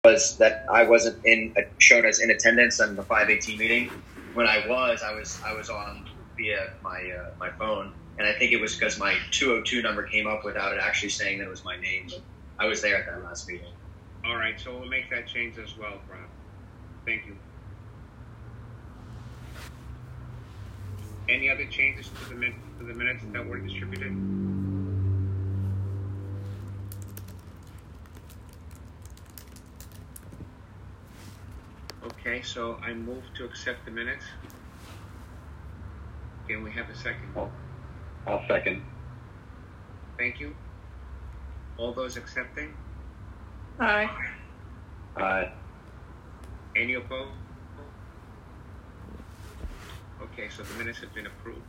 was that I wasn't shown as in attendance on the 518 meeting. When I was on via my phone, and I think it was because my 202 number came up without it actually saying that it was my name. But I was there at that last meeting. All right, so we'll make that change as well, Brian. Thank you. Any other changes to the minutes that were distributed? Okay, so I move to accept the minutes. Can we have a second? I'll second. Thank you. All those accepting? Aye. Aye. Any opposed? Okay, so the minutes have been approved.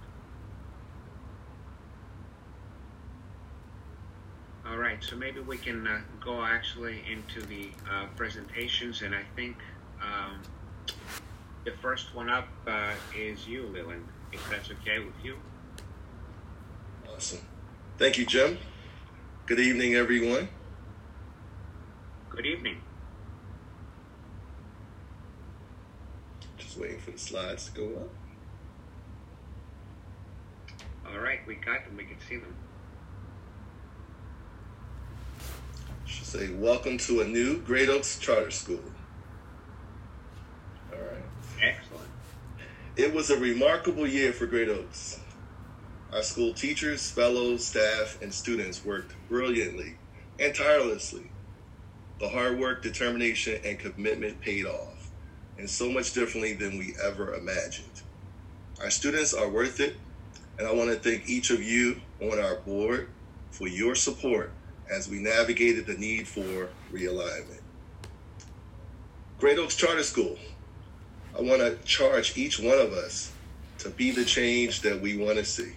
All right, so maybe we can go actually into the presentations, and I think the first one up is you, Leland, if that's okay with you. Awesome. Thank you, Jim. Good evening, everyone. Good evening. Just waiting for the slides to go up. All right, we got them. We can see them. I should say, welcome to a new Great Oaks Charter School. All right. Excellent. It was a remarkable year for Great Oaks. Our school teachers, fellows, staff, and students worked brilliantly and tirelessly. The hard work, determination, and commitment paid off, and so much differently than we ever imagined. Our students are worth it, and I want to thank each of you on our board for your support as we navigated the need for realignment. Great Oaks Charter School, I want to charge each one of us to be the change that we want to see.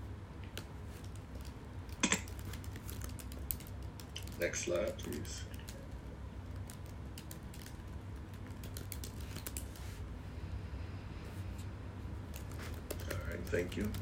Next slide, please. All right, thank you.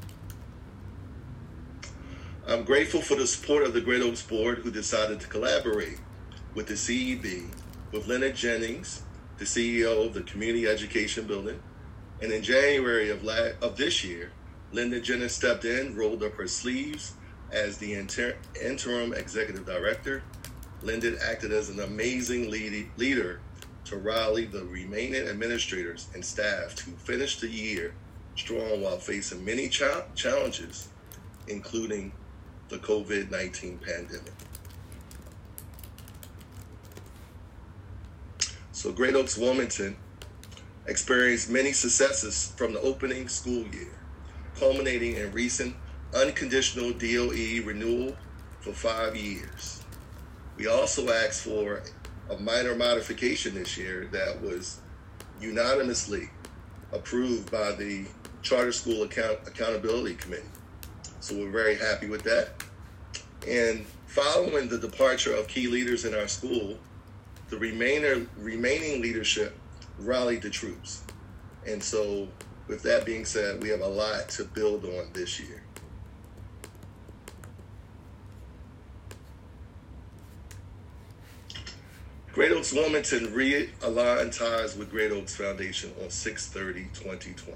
I'm grateful for the support of the Great Oaks Board, who decided to collaborate with the CEB, with Leonard Jennings, the CEO of the Community Education Building. And in January of this year, Linda Jennings stepped in, rolled up her sleeves as the interim executive director. Linda acted as an amazing leader to rally the remaining administrators and staff to finish the year strong while facing many challenges, including the COVID-19 pandemic. So Great Oaks Wilmington experienced many successes from the opening school year, culminating in recent unconditional DOE renewal for 5 years. We also asked for a minor modification this year that was unanimously approved by the Charter School Accountability Committee. So we're very happy with that. And following the departure of key leaders in our school, the remaining leadership rallied the troops. And so with that being said, we have a lot to build on this year. Great Oaks Wilmington realigned ties with Great Oaks Foundation on 6/30/2020.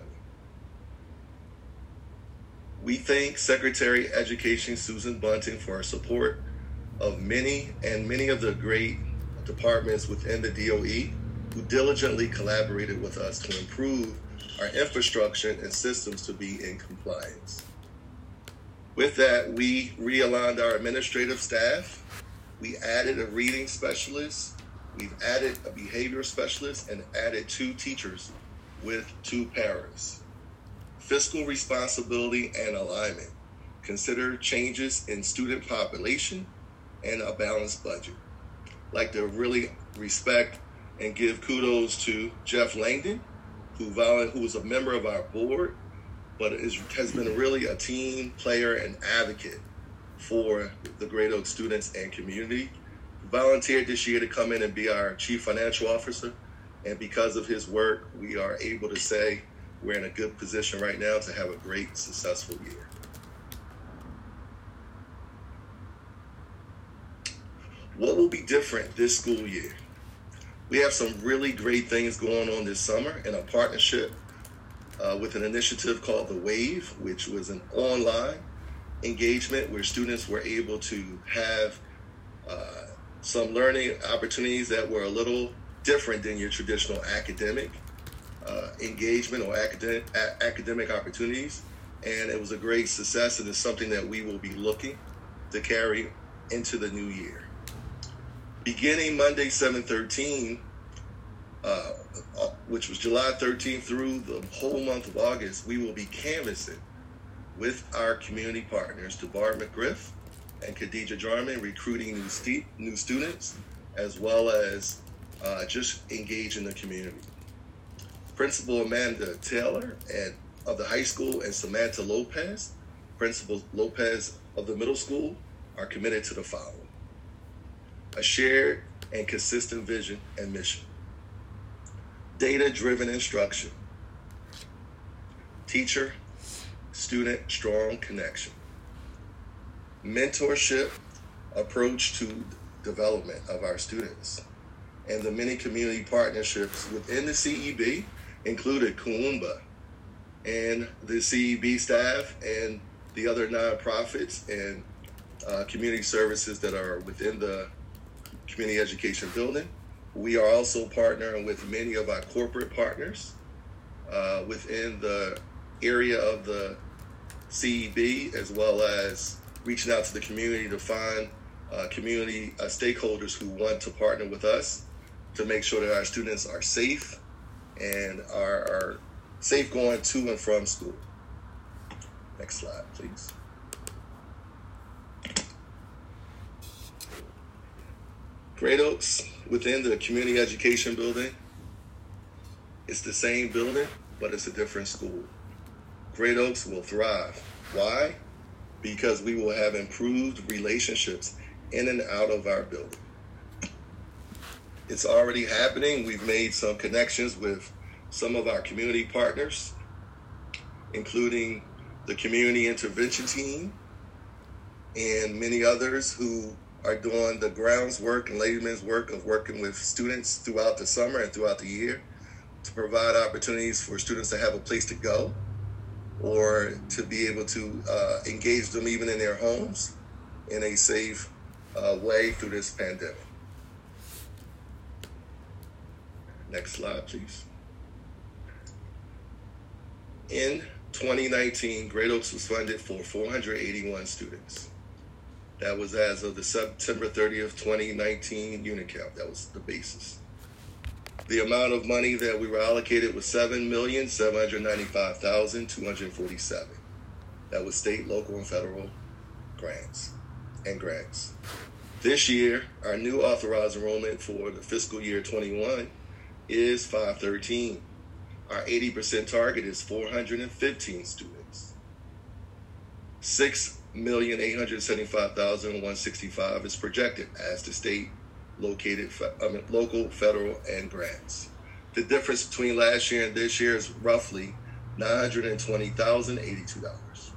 We thank Secretary of Education Susan Bunting for her support of many of the great departments within the DOE who diligently collaborated with us to improve our infrastructure and systems to be in compliance. With that, we realigned our administrative staff. We added a reading specialist. We've added a behavior specialist and added 2 teachers with 2 paras. Fiscal responsibility and alignment. Consider changes in student population and a balanced budget. I'd like to really respect and give kudos to Jeff Langdon, who is a member of our board, but has been really a team player and advocate for the Great Oaks students and community. He volunteered this year to come in and be our chief financial officer, and because of his work, we are able to say we're in a good position right now to have a great, successful year. What will be different this school year? We have some really great things going on this summer in a partnership with an initiative called The Wave, which was an online engagement where students were able to have some learning opportunities that were a little different than your traditional academic engagement or academic opportunities. And it was a great success, and it's something that we will be looking to carry into the new year. Beginning Monday, 7/13, which was July 13th through the whole month of August, we will be canvassing with our community partners, DeBart McGriff and Khadija Jarman, recruiting new students, as well as just engaging the community. Principal Amanda Taylor of the high school and Samantha Lopez, Principal Lopez of the middle school, are committed to the following: a shared and consistent vision and mission, data-driven instruction, teacher-student strong connection, mentorship approach to development of our students, and the many community partnerships within the CEB included Kuumba and the CEB staff and the other nonprofits and community services that are within the community education building. We are also partnering with many of our corporate partners within the area of the CEB, as well as reaching out to the community to find community stakeholders who want to partner with us to make sure that our students are safe and are safe going to and from school. Next slide, please. Great Oaks, within the community education building, it's the same building, but it's a different school. Great Oaks will thrive. Why? Because we will have improved relationships in and out of our building. It's already happening. We've made some connections with some of our community partners, including the community intervention team and many others who are doing the grounds work and layman's work of working with students throughout the summer and throughout the year to provide opportunities for students to have a place to go or to be able to engage them even in their homes in a safe way through this pandemic. Next slide, please. In 2019, Great Oaks was funded for 481 students. That was as of the September 30th, 2019 unit count. That was the basis. The amount of money that we were allocated was $7,795,247. That was state, local, and federal grants. This year, our new authorized enrollment for the fiscal year 21 is 513. Our 80% target is 415 students. 6,875,165 is projected as the state local, federal, and grants. The difference between last year and this year is roughly $920,082.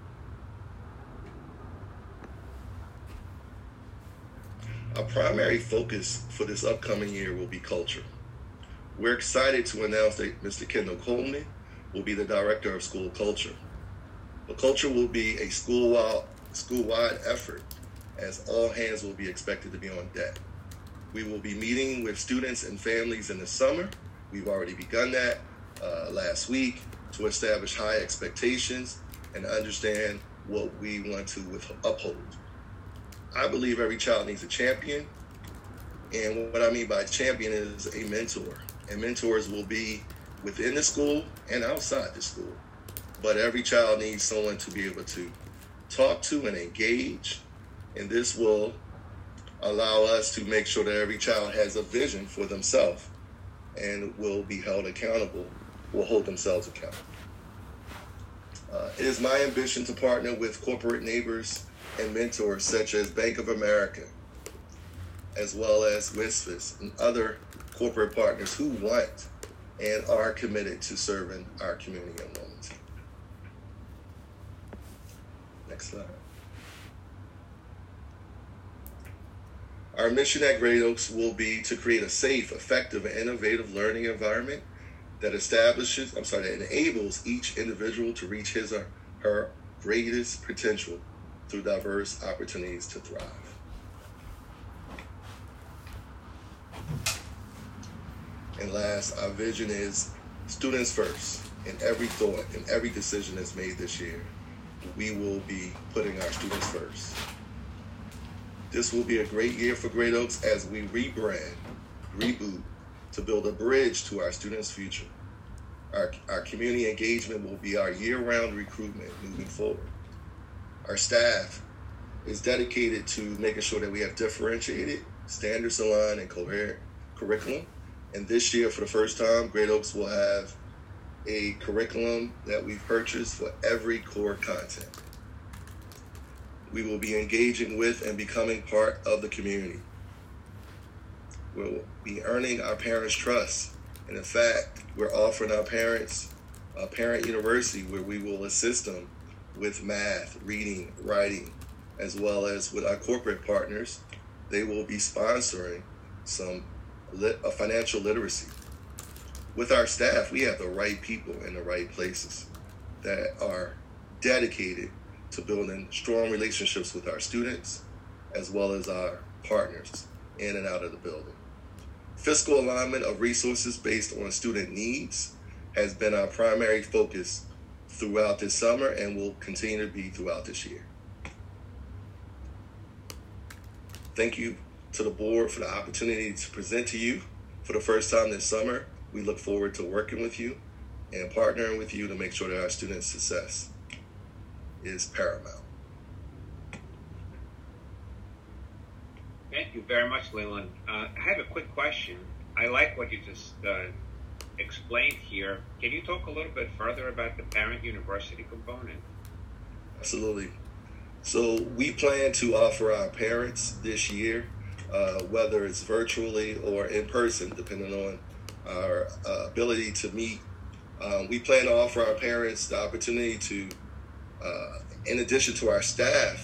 Our primary focus for this upcoming year will be culture. We're excited to announce that Mr. Kendall Coleman will be the Director of School Culture. The culture will be a school-wide effort, as all hands will be expected to be on deck. We will be meeting with students and families in the summer. We've already begun that last week to establish high expectations and understand what we want to uphold. I believe every child needs a champion, and what I mean by champion is a mentor. And mentors will be within the school and outside the school. But every child needs someone to be able to talk to and engage, and this will allow us to make sure that every child has a vision for themselves and will be held accountable, will hold themselves accountable. It is my ambition to partner with corporate neighbors and mentors such as Bank of America, as well as WSFS and other corporate partners who want and are committed to serving our community enrollment team. Next slide. Our mission at Great Oaks will be to create a safe, effective, and innovative learning environment that enables each individual to reach his or her greatest potential through diverse opportunities to thrive. And last, our vision is students first. In every thought, in every decision that's made this year, we will be putting our students first. This will be a great year for Great Oaks as we rebrand, reboot, to build a bridge to our students' future. Our community engagement will be our year-round recruitment moving forward. Our staff is dedicated to making sure that we have differentiated, standards-aligned, and coherent curriculum. And this year, for the first time, Great Oaks will have a curriculum that we've purchased for every core content. We will be engaging with and becoming part of the community. We'll be earning our parents' trust. And in fact, we're offering our parents a parent university where we will assist them with math, reading, writing, as well as with our corporate partners. They will be sponsoring a financial literacy. With our staff, we have the right people in the right places that are dedicated to building strong relationships with our students, as well as our partners in and out of the building. Fiscal alignment of resources based on student needs has been our primary focus throughout this summer and will continue to be throughout this year. Thank you to the board for the opportunity to present to you for the first time this summer. We look forward to working with you and partnering with you to make sure that our students' success is paramount. Thank you very much, Leland. I have a quick question. I like what you just explained here. Can you talk a little bit further about the parent university component? Absolutely. So we plan to offer our parents this year, whether it's virtually or in person, depending on our ability to meet. We plan to offer our parents the opportunity to, in addition to our staff,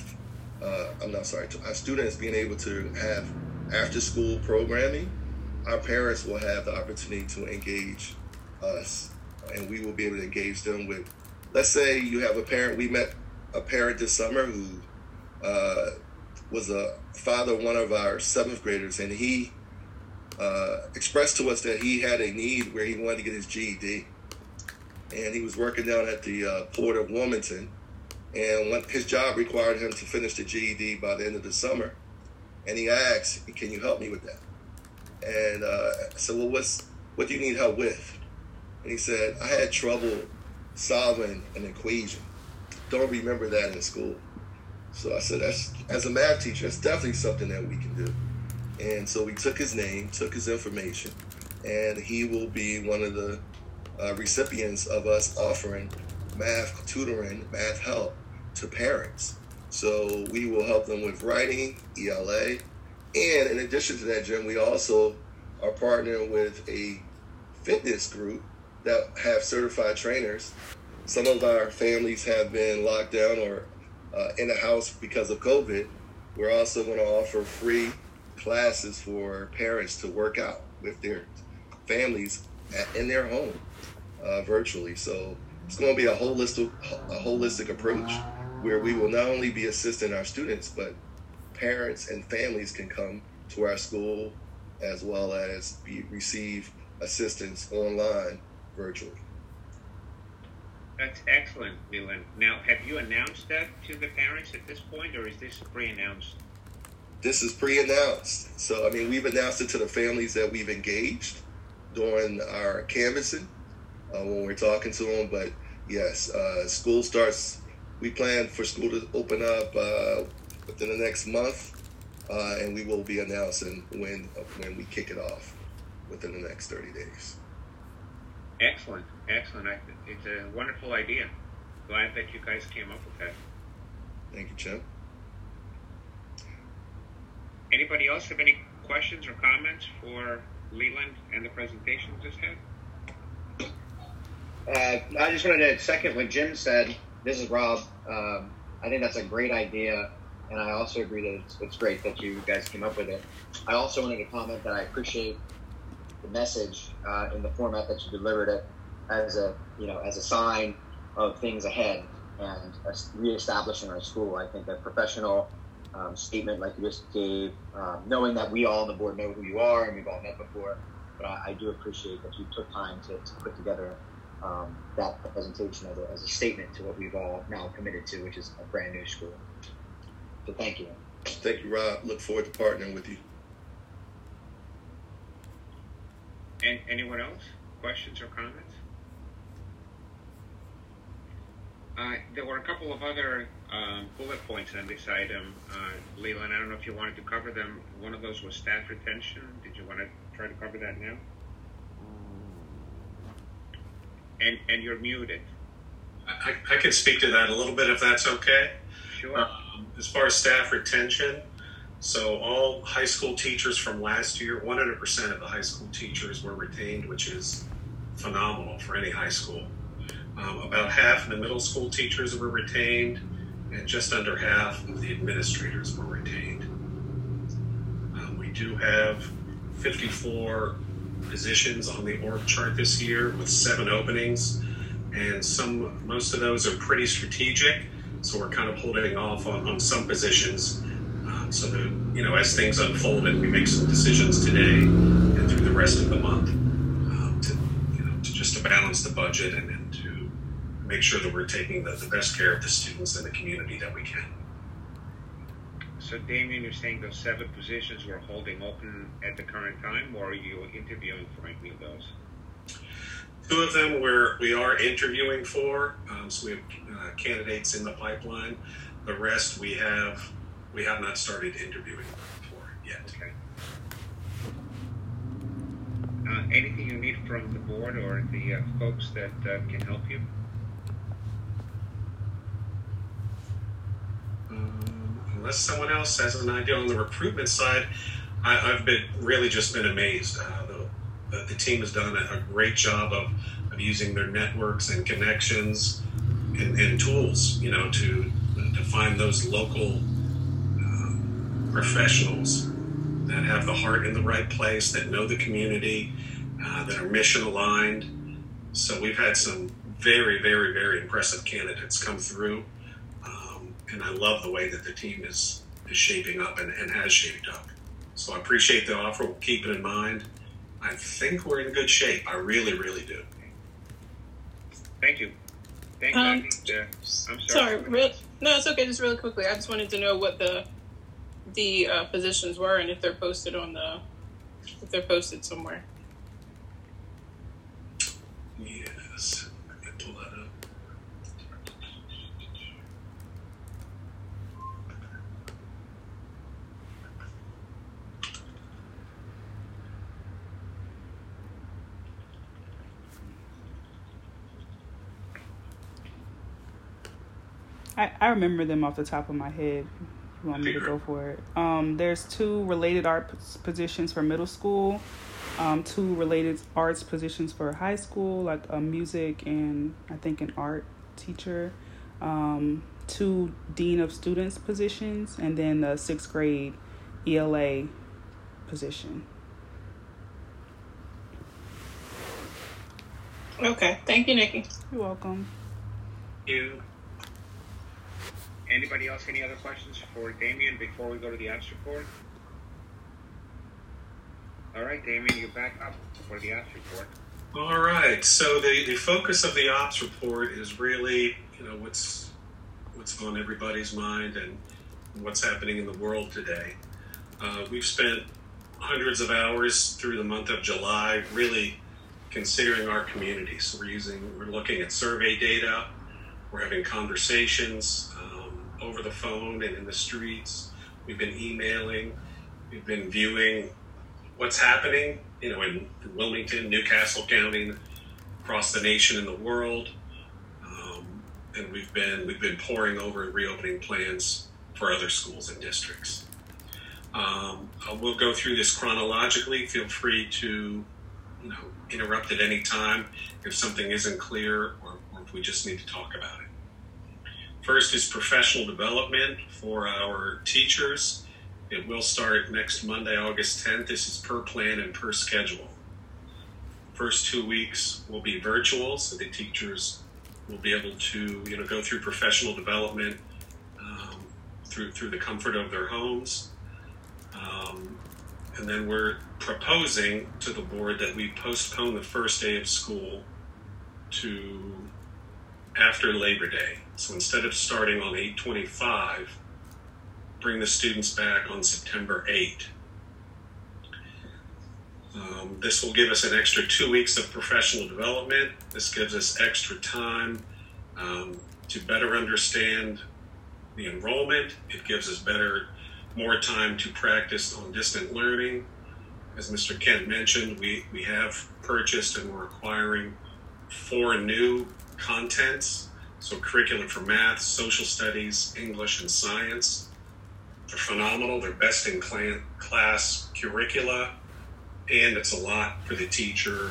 to our students being able to have after-school programming, our parents will have the opportunity to engage us, and we will be able to engage them with, let's say you have a parent, we met a parent this summer who was a father of one of our 7th graders, and he expressed to us that he had a need where he wanted to get his GED. And he was working down at the Port of Wilmington, and his job required him to finish the GED by the end of the summer. And he asked, "Can you help me with that?" And I said, "Well, what do you need help with?" And he said, "I had trouble solving an equation. Don't remember that in school." So I said, as a math teacher, that's definitely something that we can do. And so we took his name, took his information, and he will be one of the recipients of us offering math tutoring, math help to parents. So we will help them with writing, ELA, and in addition to that, Jim, we also are partnering with a fitness group that have certified trainers. Some of our families have been locked down or in the house because of COVID. We're also going to offer free classes for parents to work out with their families in their home virtually. So it's going to be a holistic approach where we will not only be assisting our students, but parents and families can come to our school as well as receive assistance online virtually. That's excellent, Leland. Now, have you announced that to the parents at this point, or is this pre-announced? This is pre-announced. So, I mean, we've announced it to the families that we've engaged during our canvassing when we're talking to them. But yes, school starts, we plan for school to open up within the next month, and we will be announcing when we kick it off within the next 30 days. Excellent. It's a wonderful idea. Glad that you guys came up with that. Thank you, Jim. Anybody else have any questions or comments for Leland and the presentation we just had? I just wanted to second what Jim said. This is Rob. I think that's a great idea. and I also agree that it's great that you guys came up with it. I also wanted to comment that I appreciate the message in the format that you delivered it as a sign of things ahead and reestablishing our school. I think a professional statement like you just gave, knowing that we all on the board know who you are and we've all met before, but I do appreciate that you took time to put together that presentation as a statement to what we've all now committed to, which is a brand new school. So thank you. Thank you, Rob. Look forward to partnering with you. And anyone else? Questions or comments? There were a couple of other bullet points on this item. Leland, I don't know if you wanted to cover them. One of those was staff retention. Did you want to try to cover that now? And you're muted. I can speak to that a little bit if that's okay. Sure. As far as staff retention, so all high school teachers from last year, 100% of the high school teachers were retained, which is phenomenal for any high school. About half of the middle school teachers were retained, and just under half of the administrators were retained. We do have 54 positions on the org chart this year with 7 openings, and most of those are pretty strategic, so we're kind of holding off on some positions so that, as things unfold and we make some decisions today and through the rest of the month to balance the budget and to make sure that we're taking the best care of the students and the community that we can. So, Damien, you're saying those 7 positions we're holding open at the current time, or are you interviewing for any of those? 2 of them we are interviewing for, so we have candidates in the pipeline. The rest we have not started interviewing for yet. Okay. Anything you need from the board or the folks that can help you? Unless someone else has an idea on the recruitment side, I've been amazed. The team has done a great job of using their networks and connections and tools, to find those local professionals that have the heart in the right place, that know the community, that are mission aligned. So we've had some very, very, very impressive candidates come through. And I love the way that the team is shaping up and has shaped up. So I appreciate the offer. We'll keep it in mind. I think we're in good shape. I really, really do. Thank you. Thank you. I'm sorry. No, it's okay. Just really quickly, I just wanted to know what the positions were and if they're posted somewhere. Yes, I can pull that up. I remember them off the top of my head. If you want me to go for it? There's 2 related art positions for middle school, 2 related arts positions for high school, like a music and I think an art teacher, 2 dean of students positions, and then a 6th grade ELA position. Okay. Thank you, Nikki. You're welcome. Thank you. Anybody else, any other questions for Damien before we go to the ops report? All right, Damien, you're back up for the ops report. All right. So the focus of the ops report is really, what's on everybody's mind and what's happening in the world today. We've spent hundreds of hours through the month of July really considering our community. So we're looking at survey data. We're having conversations over the phone and in the streets. We've been emailing. We've been viewing what's happening, in Wilmington, Newcastle County, across the nation and the world. And we've been poring over reopening plans for other schools and districts. We'll go through this chronologically. Feel free to, interrupt at any time if something isn't clear or if we just need to talk about it. First is professional development for our teachers. It will start next Monday, August 10th. This is per plan and per schedule. First 2 weeks will be virtual, so the teachers will be able to, go through professional development through the comfort of their homes. And then we're proposing to the board that we postpone the first day of school to after Labor Day. So instead of starting on 8/25, bring the students back on September 8. This will give us an extra 2 weeks of professional development. This gives us extra time to better understand the enrollment. It gives us more time to practice on distant learning. As Mr. Kent mentioned, we have purchased and we're acquiring 4 new contents. So curriculum for math, social studies, English, and science. They're phenomenal. They're best in class curricula, and it's a lot for the teacher,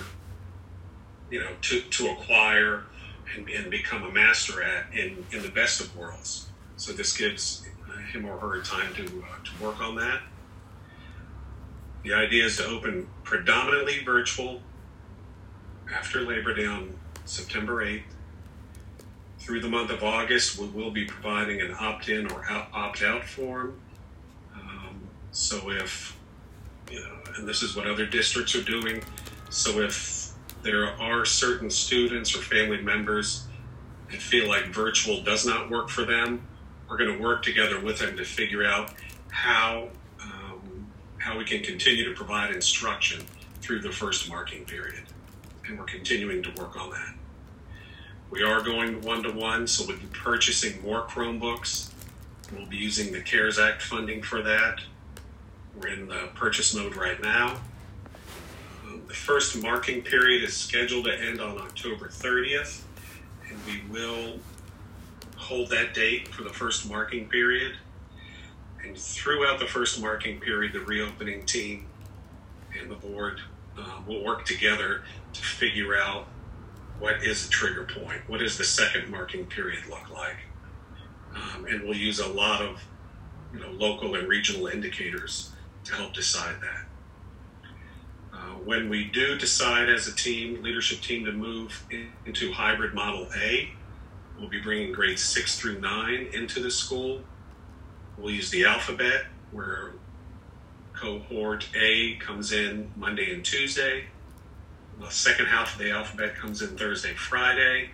to acquire and become a master at in the best of worlds. So this gives him or her time to work on that. The idea is to open predominantly virtual after Labor Day on September 8th. Through the month of August, we will be providing an opt-in or opt-out form. So if, and this is what other districts are doing, so if there are certain students or family members that feel like virtual does not work for them, we're going to work together with them to figure out how we can continue to provide instruction through the first marking period. And we're continuing to work on that. We are going one-to-one, so we'll be purchasing more Chromebooks. We'll be using the CARES Act funding for that. We're in the purchase mode right now. The first marking period is scheduled to end on October 30th, and we will hold that date for the first marking period. And throughout the first marking period, the reopening team and the board will work together to figure out what is the trigger point, what does the second marking period look like. And we'll use a lot of local and regional indicators to help decide that. When we do decide as a team, leadership team, to move into hybrid model A, we'll be bringing grades 6 through 9 into the school. We'll use the alphabet, where cohort A comes in Monday and Tuesday. The second half of the alphabet comes in Thursday, Friday.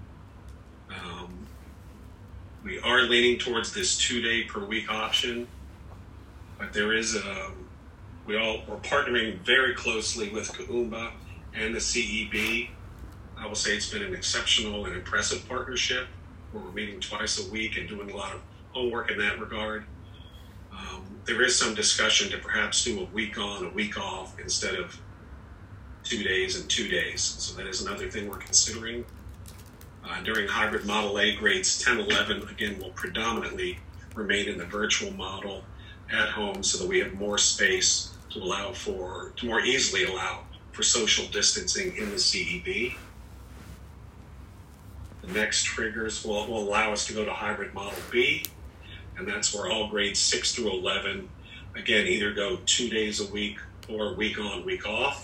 We are leaning towards this 2-day per week option, but there is we're partnering very closely with Kaumba and the CEB. I will say it's been an exceptional and impressive partnership, where we're meeting twice a week and doing a lot of homework in that regard. There is some discussion to perhaps do a week on, a week off, instead of 2 days and 2 days. So that is another thing we're considering. During hybrid model A, grades 10, 11, again, will predominantly remain in the virtual model at home, so that we have more space to more easily allow for social distancing in the CEB. The next triggers will allow us to go to hybrid model B, and that's where all grades 6 through 11, again, either go 2 days a week or week on, week off.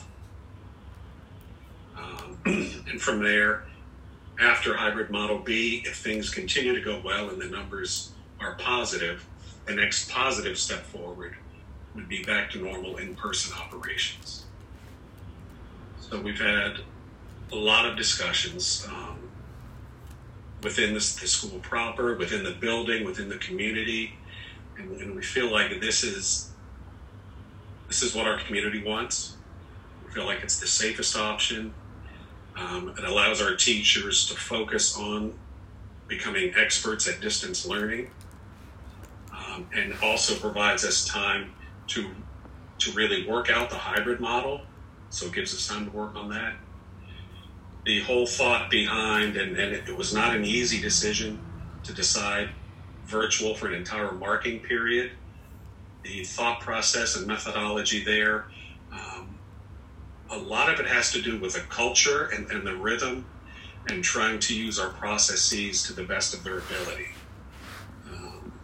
And from there, after hybrid model B, if things continue to go well and the numbers are positive, the next positive step forward would be back to normal in-person operations. So we've had a lot of discussions within the school proper, within the building, within the community, and we feel like this is what our community wants. We feel like it's the safest option. It allows our teachers to focus on becoming experts at distance learning, and also provides us time to really work out the hybrid model. So it gives us time to work on that. The whole thought behind, and it was not an easy decision to decide virtual for an entire marking period. The thought process and methodology there, a lot of it has to do with the culture and the rhythm, and trying to use our processes to the best of their ability.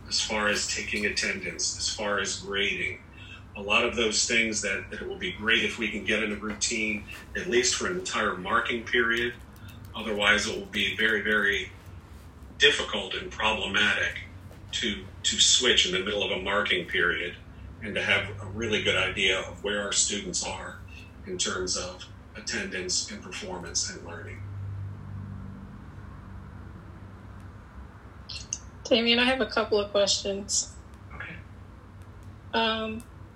as far as taking attendance, as far as grading. A lot of those things that it will be great if we can get in a routine, at least for an entire marking period. Otherwise, it will be very, very difficult and problematic to switch in the middle of a marking period and to have a really good idea of where our students are in terms of attendance and performance and learning. Damien, I have a couple of questions. Okay.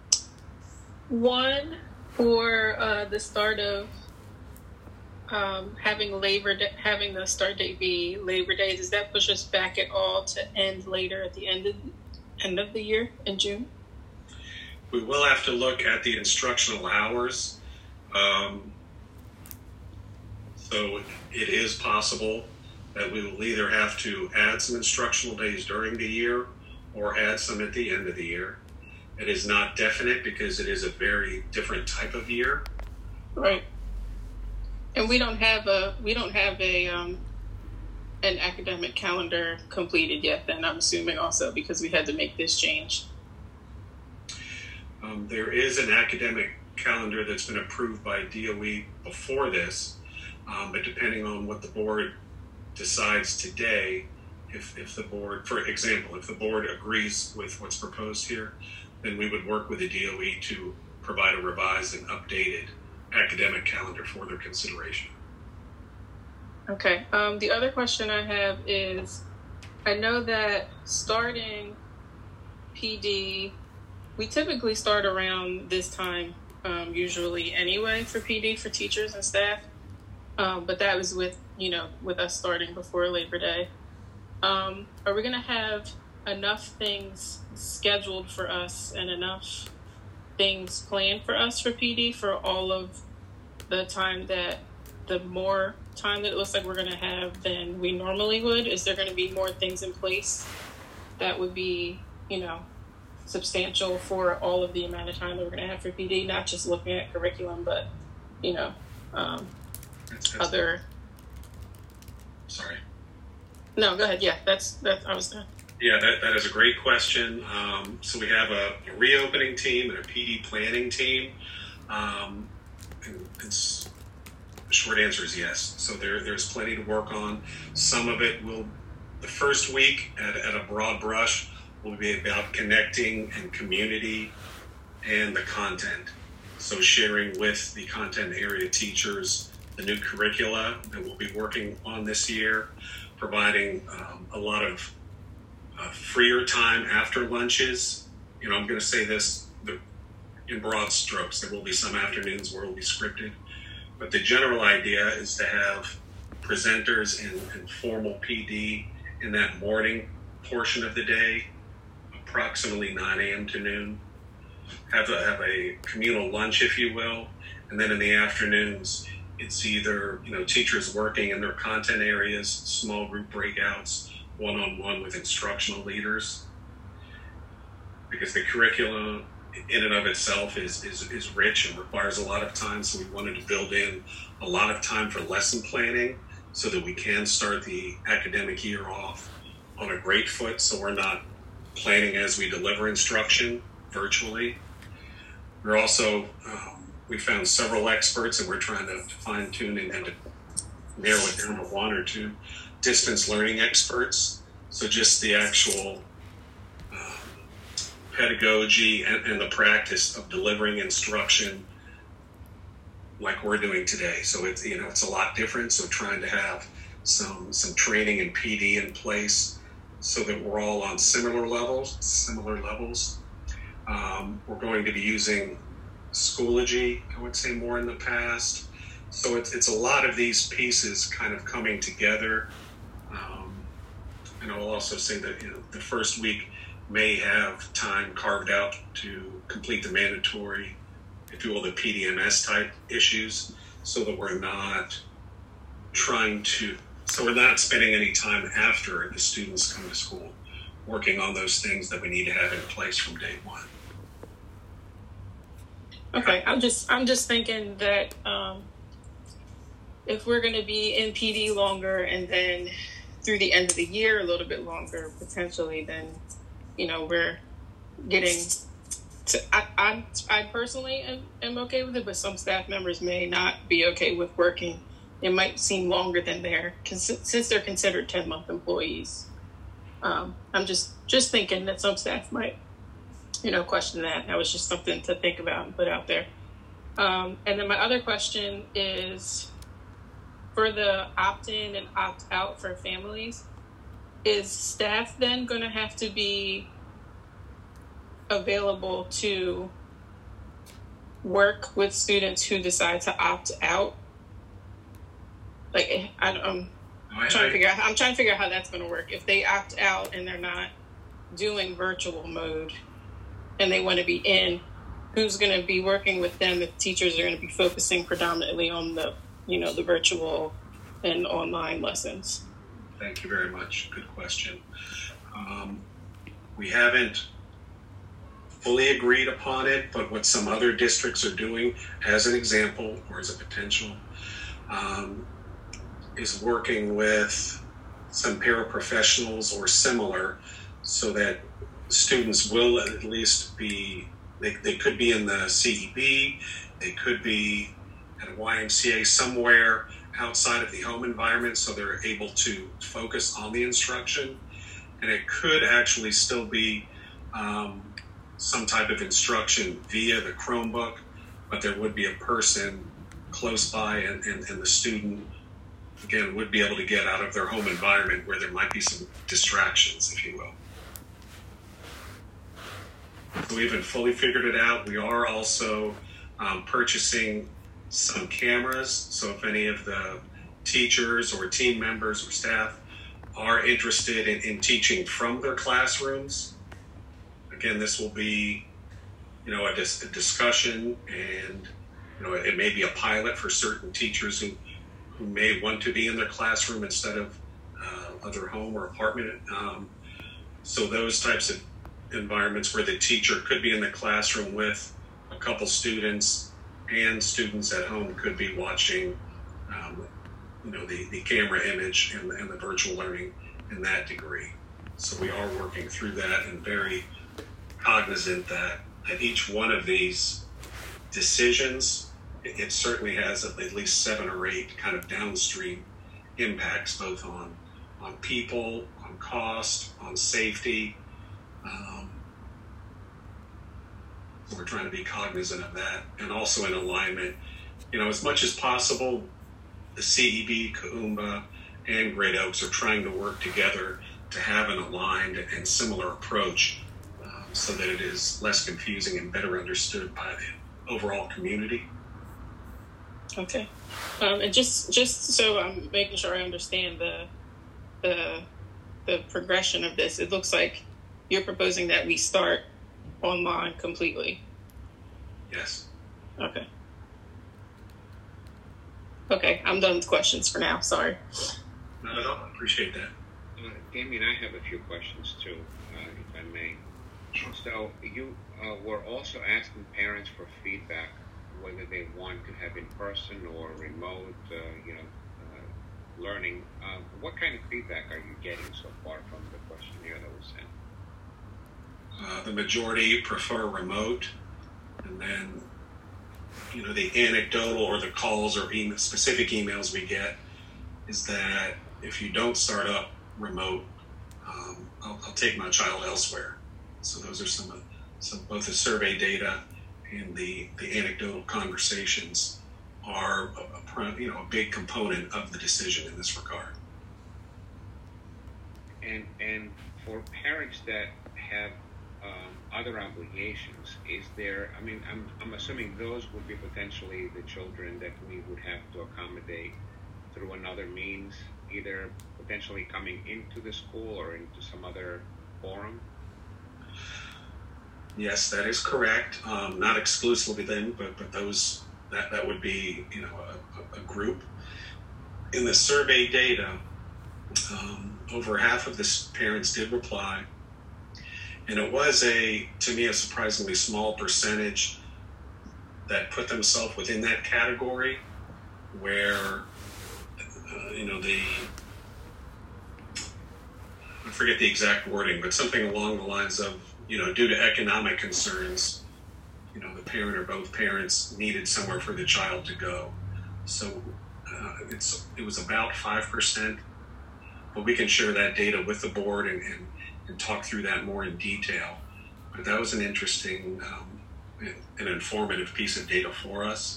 One, for the start of having the start date be Labor Day, does that push us back at all to end later at the end of the year in June? We will have to look at the instructional hours. So it is possible that we will either have to add some instructional days during the year or add some at the end of the year. It is not definite because it is a very different type of year. Right. And we don't have an academic calendar completed yet, then I'm assuming also because we had to make this change. There is an academic calendar that's been approved by DOE before this, but depending on what the board decides today, if the board, for example, if the board agrees with what's proposed here, then we would work with the DOE to provide a revised and updated academic calendar for their consideration. Okay. The other question I have is, I know that starting PD, we typically start around this time, usually anyway, for PD, for teachers and staff. But that was with us starting before Labor Day. Are we going to have enough things scheduled for us and enough things planned for us for PD for all of the time the more time that it looks like we're going to have than we normally would? Is there going to be more things in place that would be, substantial for all of the amount of time that we're going to have for PD, not just looking at curriculum, but, other... Sorry. No, go ahead. Yeah, that's I was done. Yeah, that is a great question. So we have a reopening team and a PD planning team. And the short answer is yes. So there's plenty to work on. Some of it will, the first week at a broad brush, will be about connecting and community and the content. So sharing with the content area teachers the new curricula that we'll be working on this year, providing a lot of freer time after lunches. I'm going to say this in broad strokes. There will be some afternoons where it will be scripted, but the general idea is to have presenters and formal PD in that morning portion of the day, approximately 9 a.m. to noon. Have a communal lunch, if you will, and then in the afternoons, it's either teachers working in their content areas, small group breakouts, one-on-one with instructional leaders, because the curriculum in and of itself is rich and requires a lot of time. So we wanted to build in a lot of time for lesson planning so that we can start the academic year off on a great foot. So we're not planning as we deliver instruction virtually. We're also, we found several experts and we're trying to fine tune and to narrow it down to one or two distance learning experts. So just the actual pedagogy and the practice of delivering instruction like we're doing today. So it's, it's a lot different. So trying to have some training and PD in place so that we're all on similar levels. We're going to be using Schoology, I would say, more in the past. So it's a lot of these pieces kind of coming together. And I'll also say that the first week may have time carved out to complete the mandatory, if you will, the PDMS type issues, so that we're not spending any time after the students come to school working on those things that we need to have in place from day one. Okay, I'm just thinking that if we're going to be in PD longer and then through the end of the year a little bit longer potentially, then we're getting to, I personally am okay with it, but some staff members may not be okay with working. It might seem longer than since they're considered 10-month employees. I'm just thinking that some staff might, question that. That was just something to think about and put out there. And then my other question is, for the opt-in and opt-out for families, is staff then going to have to be available to work with students who decide to opt out? Like, I'm trying to figure out how that's going to work. If they opt out and they're not doing virtual mode and they want to be in, who's going to be working with them if teachers are going to be focusing predominantly on the virtual and online lessons? Thank you very much. Good question. We haven't fully agreed upon it, but what some other districts are doing, as an example, or as a potential, is working with some paraprofessionals or similar, so that students will at least be, they could be in the CEB, they could be at a YMCA somewhere outside of the home environment, so they're able to focus on the instruction. And it could actually still be some type of instruction via the Chromebook, but there would be a person close by, and the student, again, would be able to get out of their home environment where there might be some distractions, if you will. So we haven't fully figured it out. We are also purchasing some cameras, so if any of the teachers or team members or staff are interested in teaching from their classrooms, again, this will be, a discussion, and it may be a pilot for certain teachers who may want to be in their classroom instead of other home or apartment. So those types of environments where the teacher could be in the classroom with a couple students, and students at home could be watching, the camera image and the virtual learning in that degree. So we are working through that, and very cognizant that at each one of these decisions, it certainly has at least 7 or 8 kind of downstream impacts, both on people, on cost, on safety. We're trying to be cognizant of that, and also in alignment. As much as possible, the CEB, Ka'umba, and Great Oaks are trying to work together to have an aligned and similar approach, so that it is less confusing and better understood by the overall community. Okay. And just so I'm making sure I understand the progression of this, it looks like you're proposing that we start online completely. Yes. Okay. Okay, I'm done with questions for now. Sorry. Not at all. I appreciate that. Damien, I have a few questions too, if I may. So you were also asking parents for feedback, whether they want to have in-person or remote, learning. What kind of feedback are you getting so far from the questionnaire that was sent? The majority prefer remote, and then, the anecdotal or the calls or specific emails we get is that if you don't start up remote, I'll take my child elsewhere. So those are some both the survey data and the anecdotal conversations are a big component of the decision in this regard. And for parents that have other obligations, is there? I mean, I'm assuming those would be potentially the children that we would have to accommodate through another means, either potentially coming into the school or into some other forum. Yes, that is correct. Not exclusively then, but those that would be a group. In the survey data, over half of the parents did reply, and it was to me a surprisingly small percentage that put themselves within that category, where forget the exact wording, but something along the lines of, due to economic concerns, the parent or both parents needed somewhere for the child to go. So it was about 5%, but we can share that data with the board and talk through that more in detail. But that was an interesting and informative piece of data for us.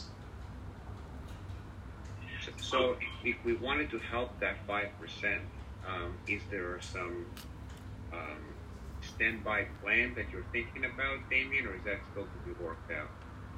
So if we wanted to help that 5%, is there some standby plan that you're thinking about, Damien, or is that still to be worked out?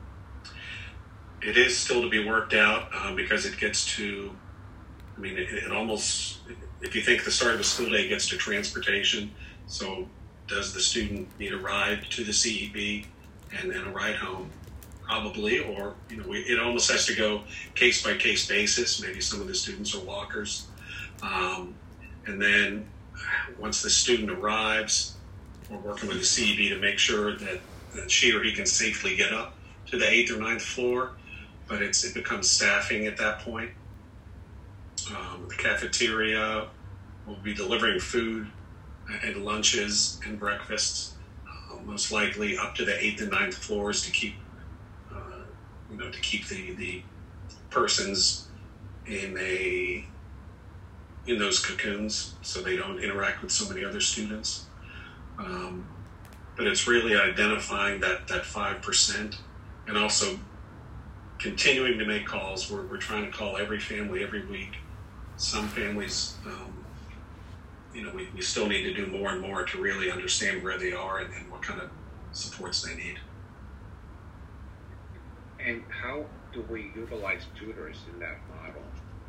It is still to be worked out because it gets to, it almost, if you think the start of the school day gets to transportation, so does the student need a ride to the CEB and then a ride home? Probably, or, it almost has to go case by case basis. Maybe some of the students are walkers. And then once the student arrives, we're working with the CEB to make sure that she or he can safely get up to the 8th or 9th floor, but it becomes staffing at that point. The cafeteria will be delivering food and lunches and breakfasts, most likely up to the 8th and 9th floors to keep the persons in those cocoons so they don't interact with so many other students. But it's really identifying that 5% and also continuing to make calls. We're trying to call every family every week. Some families, we still need to do more and more to really understand where they are and what kind of supports they need. And how do we utilize tutors in that model?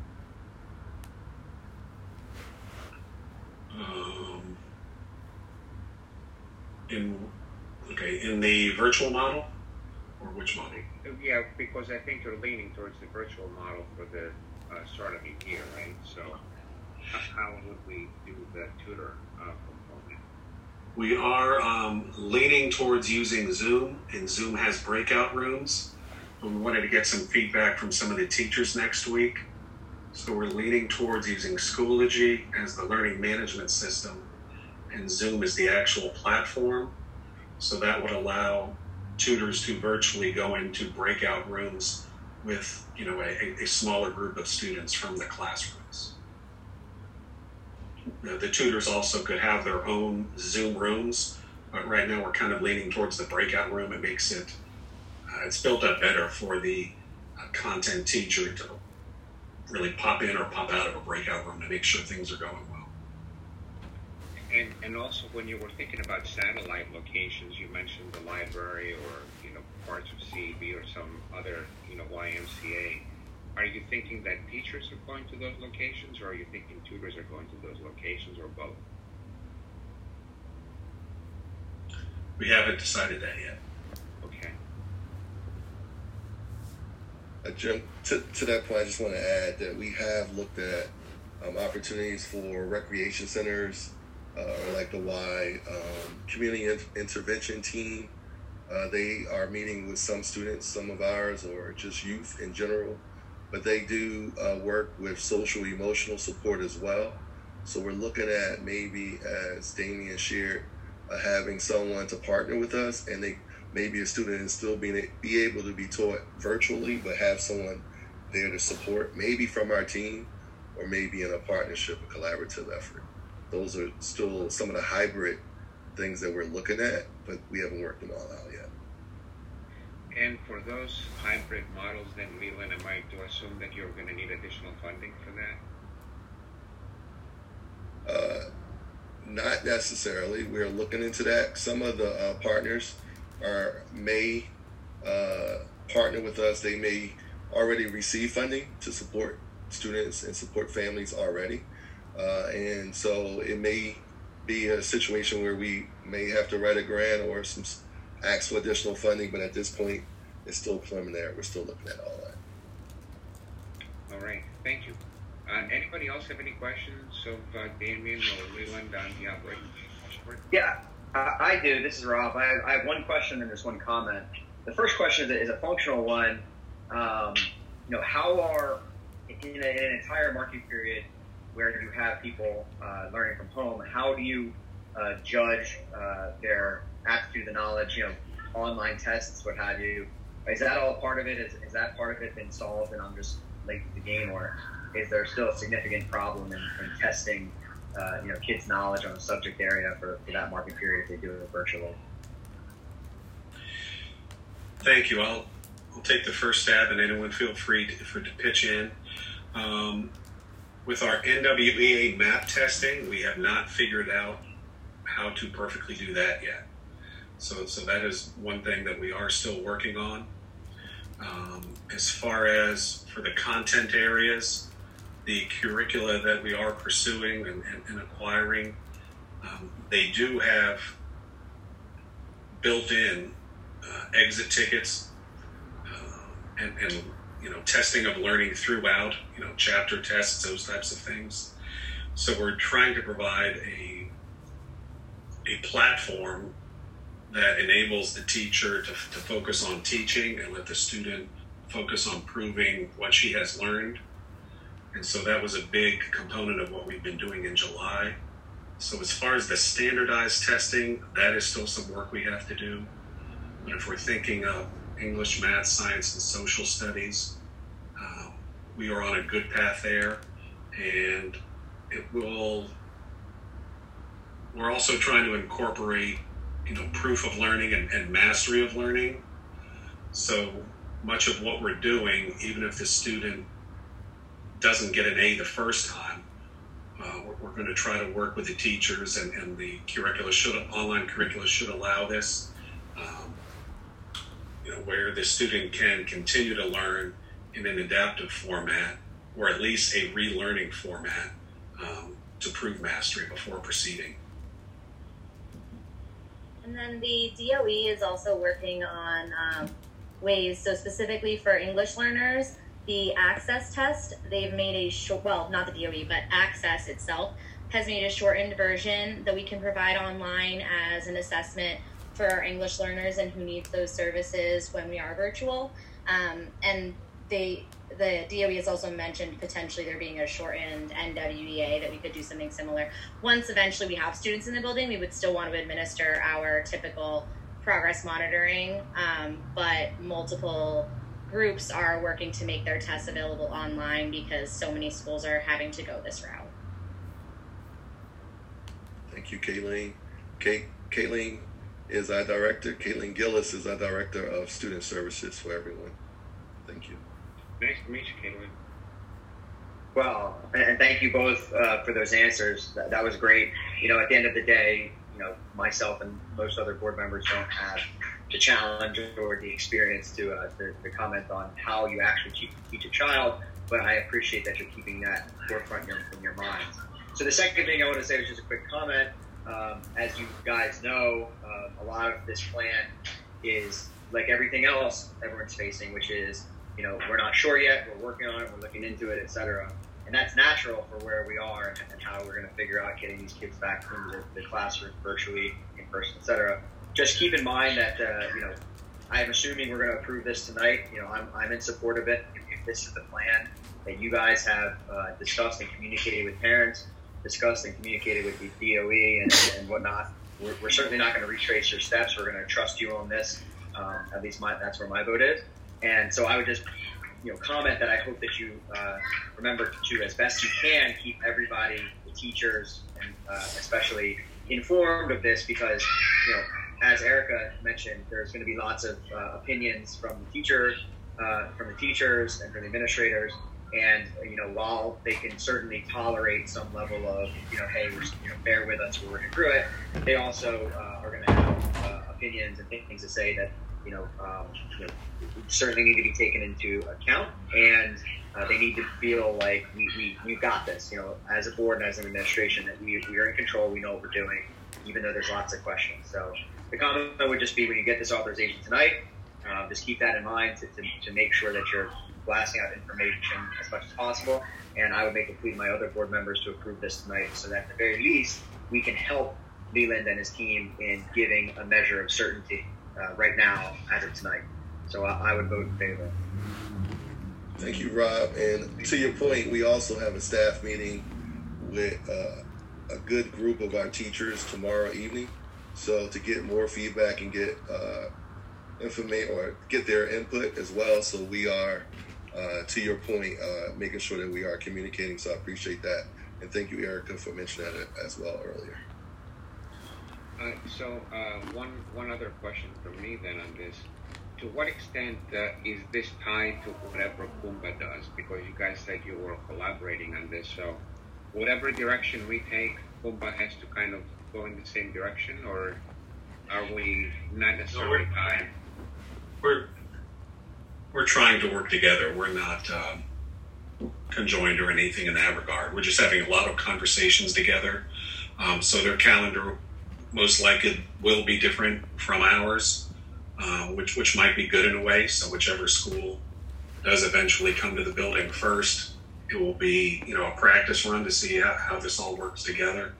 In the virtual model, or which model? Yeah, because I think you're leaning towards the virtual model for the start of the year, right? So how would we do the tutor component? We are leaning towards using Zoom, and Zoom has breakout rooms. We wanted to get some feedback from some of the teachers next week. So we're leaning towards using Schoology as the learning management system, and Zoom is the actual platform. So that would allow tutors to virtually go into breakout rooms with, a smaller group of students from the classrooms. The tutors also could have their own Zoom rooms, but right now we're kind of leaning towards the breakout room. It makes it, it's built up better for the content teacher to really pop in or pop out of a breakout room to make sure things are going well. And also, when you were thinking about satellite locations, you mentioned the library or parts of CEB or some other YMCA. Are you thinking that teachers are going to those locations, or are you thinking tutors are going to those locations, or both? We haven't decided that yet. Okay. Jim, to that point, I just want to add that we have looked at opportunities for recreation centers, or like the Y Community Intervention Team. They are meeting with some students, some of ours, or just youth in general, but they do work with social emotional support as well. So we're looking at maybe, as Damien shared, having someone to partner with us, and maybe a student and still be able to be taught virtually, but have someone there to support, maybe from our team, or maybe in a partnership, a collaborative effort. Those are still some of the hybrid things that we're looking at, but we haven't worked them all out yet. And for those hybrid models, then, Leland, am I to assume that you're going to need additional funding for that? Not necessarily. We're looking into that. Some of the partners may partner with us. They may already receive funding to support students and support families already. And so it may be a situation where we may have to write a grant or ask for additional funding, but at this point, it's still preliminary. We're still looking at all that. All right. Thank you. Anybody else have any questions of Damien or Leland on the operating dashboard? Yeah, I do. This is Rob. I have one question and there's one comment. The first question is a functional one. How are, in an entire marketing period, where you have people learning from home, how do you judge their aptitude to knowledge, online tests, what have you? Is that all part of it? Is that part of it been solved and I'm just late to the game, or is there still a significant problem in testing kids' knowledge on a subject area for that marking period if they do it virtually? Thank you. I'll take the first stab, and anyone feel free to pitch in. With our NWEA map testing, we have not figured out how to perfectly do that yet. So that is one thing that we are still working on. As far as for the content areas, the curricula that we are pursuing and acquiring, they do have built-in exit tickets and testing of learning throughout, chapter tests, those types of things. So we're trying to provide a platform that enables the teacher to focus on teaching and let the student focus on proving what she has learned. And so that was a big component of what we've been doing in July. So as far as the standardized testing, that is still some work we have to do. But if we're thinking of English, math, science, and social studies, we are on a good path there. And we're also trying to incorporate, proof of learning and mastery of learning. So much of what we're doing, even if the student doesn't get an A the first time, we're going to try to work with the teachers, and the online curricula should allow this, where the student can continue to learn in an adaptive format, or at least a relearning format, to prove mastery before proceeding. And then the DOE is also working on ways, so specifically for English learners, the Access test, they've made not the DOE, but Access itself has made a shortened version that we can provide online as an assessment for our English learners and who needs those services when we are virtual. And the DOE has also mentioned potentially there being a shortened NWEA that we could do something similar. Once eventually we have students in the building, we would still want to administer our typical progress monitoring, but multiple groups are working to make their tests available online because so many schools are having to go this route. Thank you, Kayleen. Kayleen is our director. Kayleen Gillis is our director of student services for everyone. Thank you. Nice to meet you, Caitlin. Well, and thank you both for those answers. That was great. At the end of the day, myself and most other board members don't have the challenge or the experience to comment on how you actually teach a child, but I appreciate that you're keeping that forefront in your minds. So the second thing I want to say is just a quick comment. As you guys know, a lot of this plan is like everything else everyone's facing, which is, we're not sure yet, we're working on it, we're looking into it, etc. And that's natural for where we are and how we're going to figure out getting these kids back into the classroom virtually, in person, etc. Just keep in mind that, I'm assuming we're going to approve this tonight. I'm in support of it. If this is the plan that you guys have discussed and communicated with parents, discussed and communicated with the DOE and whatnot, we're certainly not going to retrace your steps. We're going to trust you on this. At least that's where my vote is. And so I would just, comment that I hope that you remember to, as best you can, keep everybody, the teachers, and especially informed of this because, as Erica mentioned, there's going to be lots of opinions from the teachers and from the administrators. And, while they can certainly tolerate some level of, hey, bear with us, we're working through it, they also are going to have opinions and things to say that, certainly need to be taken into account, and they need to feel like we've got this, as a board and as an administration, that we are in control, we know what we're doing, even though there's lots of questions. So the comment would just be when you get this authorization tonight, just keep that in mind to make sure that you're blasting out information as much as possible, and I would make a plea to my other board members to approve this tonight so that at the very least we can help Leland and his team in giving a measure of certainty right now as of tonight. So I would vote in favor. Thank you, Rob. And to your point, we also have a staff meeting with a good group of our teachers tomorrow evening. So to get more feedback and get information or get their input as well. So we are, to your point, making sure that we are communicating. So I appreciate that. And thank you, Erica, for mentioning that as well earlier. One other question from me then on this. To what extent is this tied to whatever Kumba does? Because you guys said you were collaborating on this. So whatever direction we take, Kumba has to kind of go in the same direction, or are we not necessarily tied? We're trying to work together. We're not conjoined or anything in that regard. We're just having a lot of conversations together. So their calendar most likely will be different from ours, which might be good in a way. So whichever school does eventually come to the building first, it will be, a practice run to see how this all works together.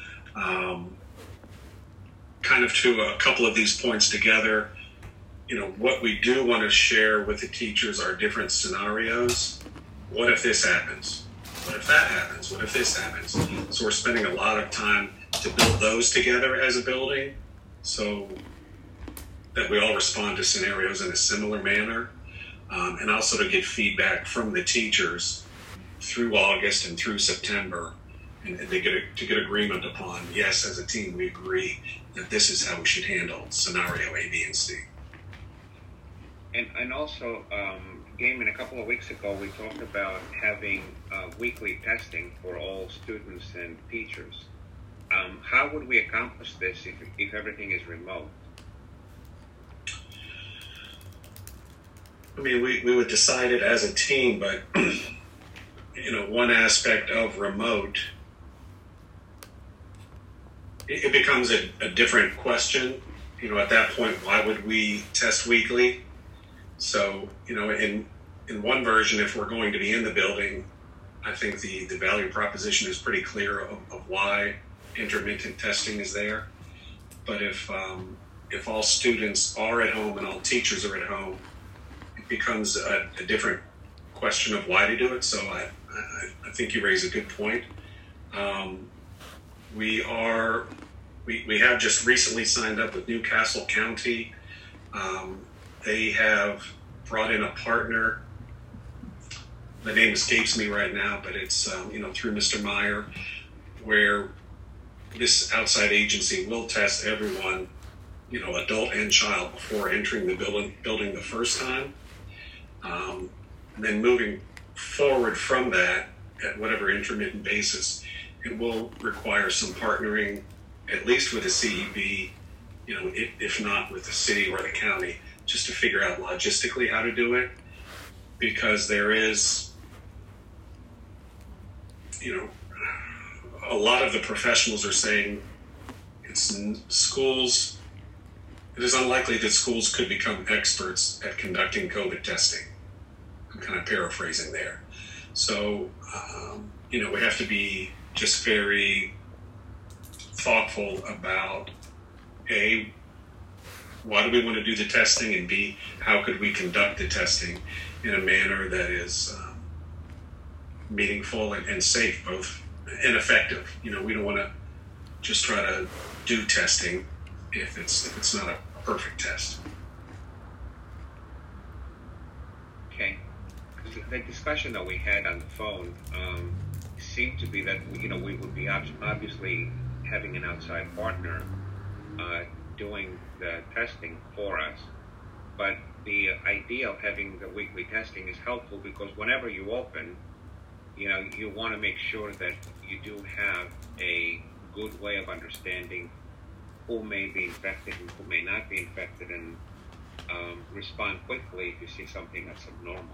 Kind of to a couple of these points together, what we do want to share with the teachers are different scenarios. What if this happens? What if that happens? What if this happens? So we're spending a lot of time to build those together as a building so that we all respond to scenarios in a similar manner, and also to get feedback from the teachers through August and through September, and to get agreement upon, yes, as a team, we agree that this is how we should handle scenario A, B, and C. And also, Gaiman, a couple of weeks ago, we talked about having weekly testing for all students and teachers. How would we accomplish this if everything is remote? I mean, we would decide it as a team, but, one aspect of remote, it becomes a different question. At that point, why would we test weekly? So, in one version, if we're going to be in the building, I think the value proposition is pretty clear of why intermittent testing is there. But if all students are at home and all teachers are at home, it becomes a different question of why to do it. So I think you raise a good point. We have just recently signed up with Newcastle County. They have brought in a partner. The name escapes me right now, but it's through Mr. Meyer, where this outside agency will test everyone, adult and child, before entering the building the first time. And then moving forward from that, at whatever intermittent basis, it will require some partnering, at least with the CEB, if not with the city or the county, just to figure out logistically how to do it, because there is, a lot of the professionals are saying it is unlikely that schools could become experts at conducting COVID testing. I'm kind of paraphrasing there. So, we have to be just very thoughtful about A, why do we want to do the testing, and B, how could we conduct the testing in a manner that is meaningful and safe, both, and effective. We don't want to just try to do testing if it's not a perfect test. Okay. The discussion that we had on the phone seemed to be that we would be obviously having an outside partner doing the testing for us, but the idea of having the weekly testing is helpful because whenever you open, you want to make sure that you do have a good way of understanding who may be infected and who may not be infected, and respond quickly if you see something that's abnormal.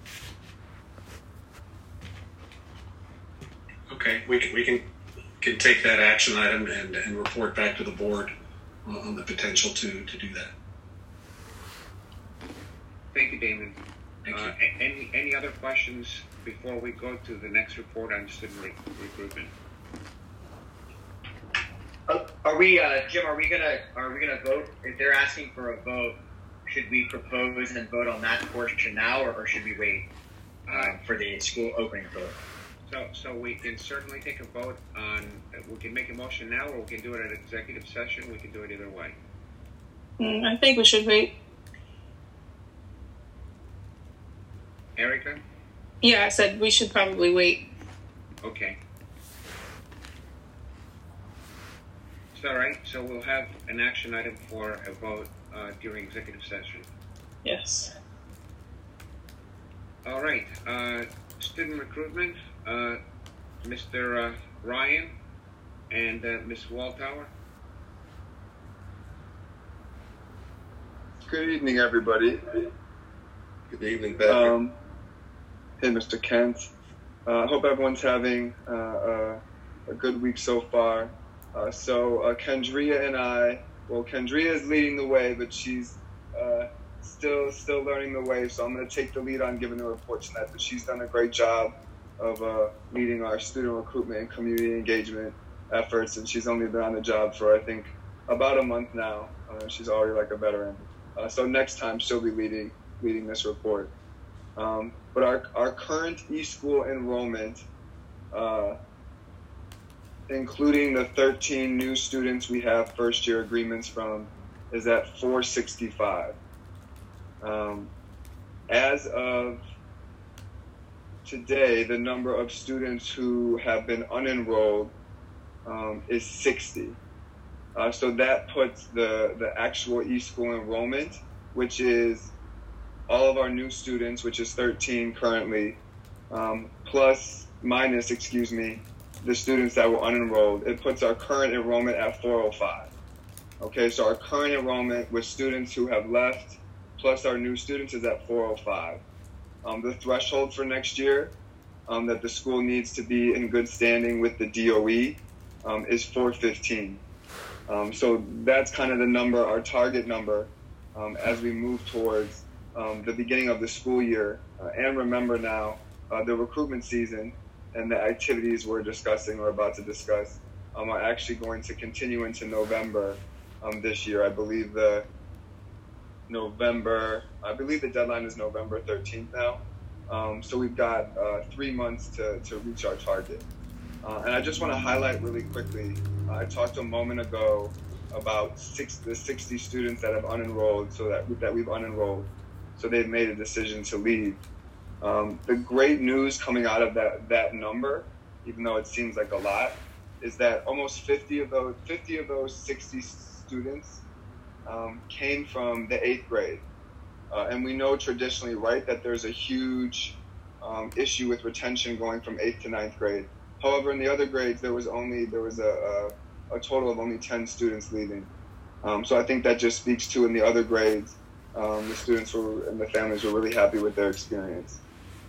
Okay, we can take that action item and report back to the board on the potential to do that. Thank you, Damon. Thank you. Any other questions before we go to the next report on student recruitment? Are we, Jim? Are we gonna vote? If they're asking for a vote, should we propose and vote on that portion now, or should we wait for the school opening vote? So we can certainly take a vote on, we can make a motion now, or we can do it at executive session. We can do it either way. I think we should wait. Erica? Yeah, I said we should probably wait. Okay. It's all right. So we'll have an action item for a vote during executive session. Yes. All right. Student recruitment, Mr. Ryan and Ms. Waltower. Good evening, everybody. Good evening, Patrick. Hey, Mr. Kent. I hope everyone's having a good week so far. So Kendria and I, well, Kendria is leading the way, but she's still learning the way. So I'm going to take the lead on giving the report tonight. But she's done a great job of leading our student recruitment and community engagement efforts, and she's only been on the job for, I think, about a month now. She's already like a veteran. So next time she'll be leading this report. But our current eSchool enrollment, including the 13 new students we have first year agreements from, is at 465. As of today, the number of students who have been unenrolled is 60. So that puts the actual eSchool enrollment, which is all of our new students, which is 13 currently, minus the students that were unenrolled. It puts our current enrollment at 405. Okay, so our current enrollment with students who have left, plus our new students, is at 405. The threshold for next year that the school needs to be in good standing with the DOE is 415. So that's kind of the number, our target number, as we move towards the beginning of the school year. And remember now, the recruitment season and the activities we're discussing or about to discuss are actually going to continue into November this year. I believe the deadline is November 13th now. So we've got 3 months to reach our target. And I just want to highlight really quickly, I talked a moment ago about the 60 students that have unenrolled, so that we've unenrolled. So they've made a decision to leave. The great news coming out of that number, even though it seems like a lot, is that almost 50 of those 60 students came from the 8th grade. And we know traditionally, right, that there's a huge issue with retention going from 8th to 9th grade. However, in the other grades, there was a total of only 10 students leaving. So I think that just speaks to, in the other grades, the students and the families were really happy with their experience.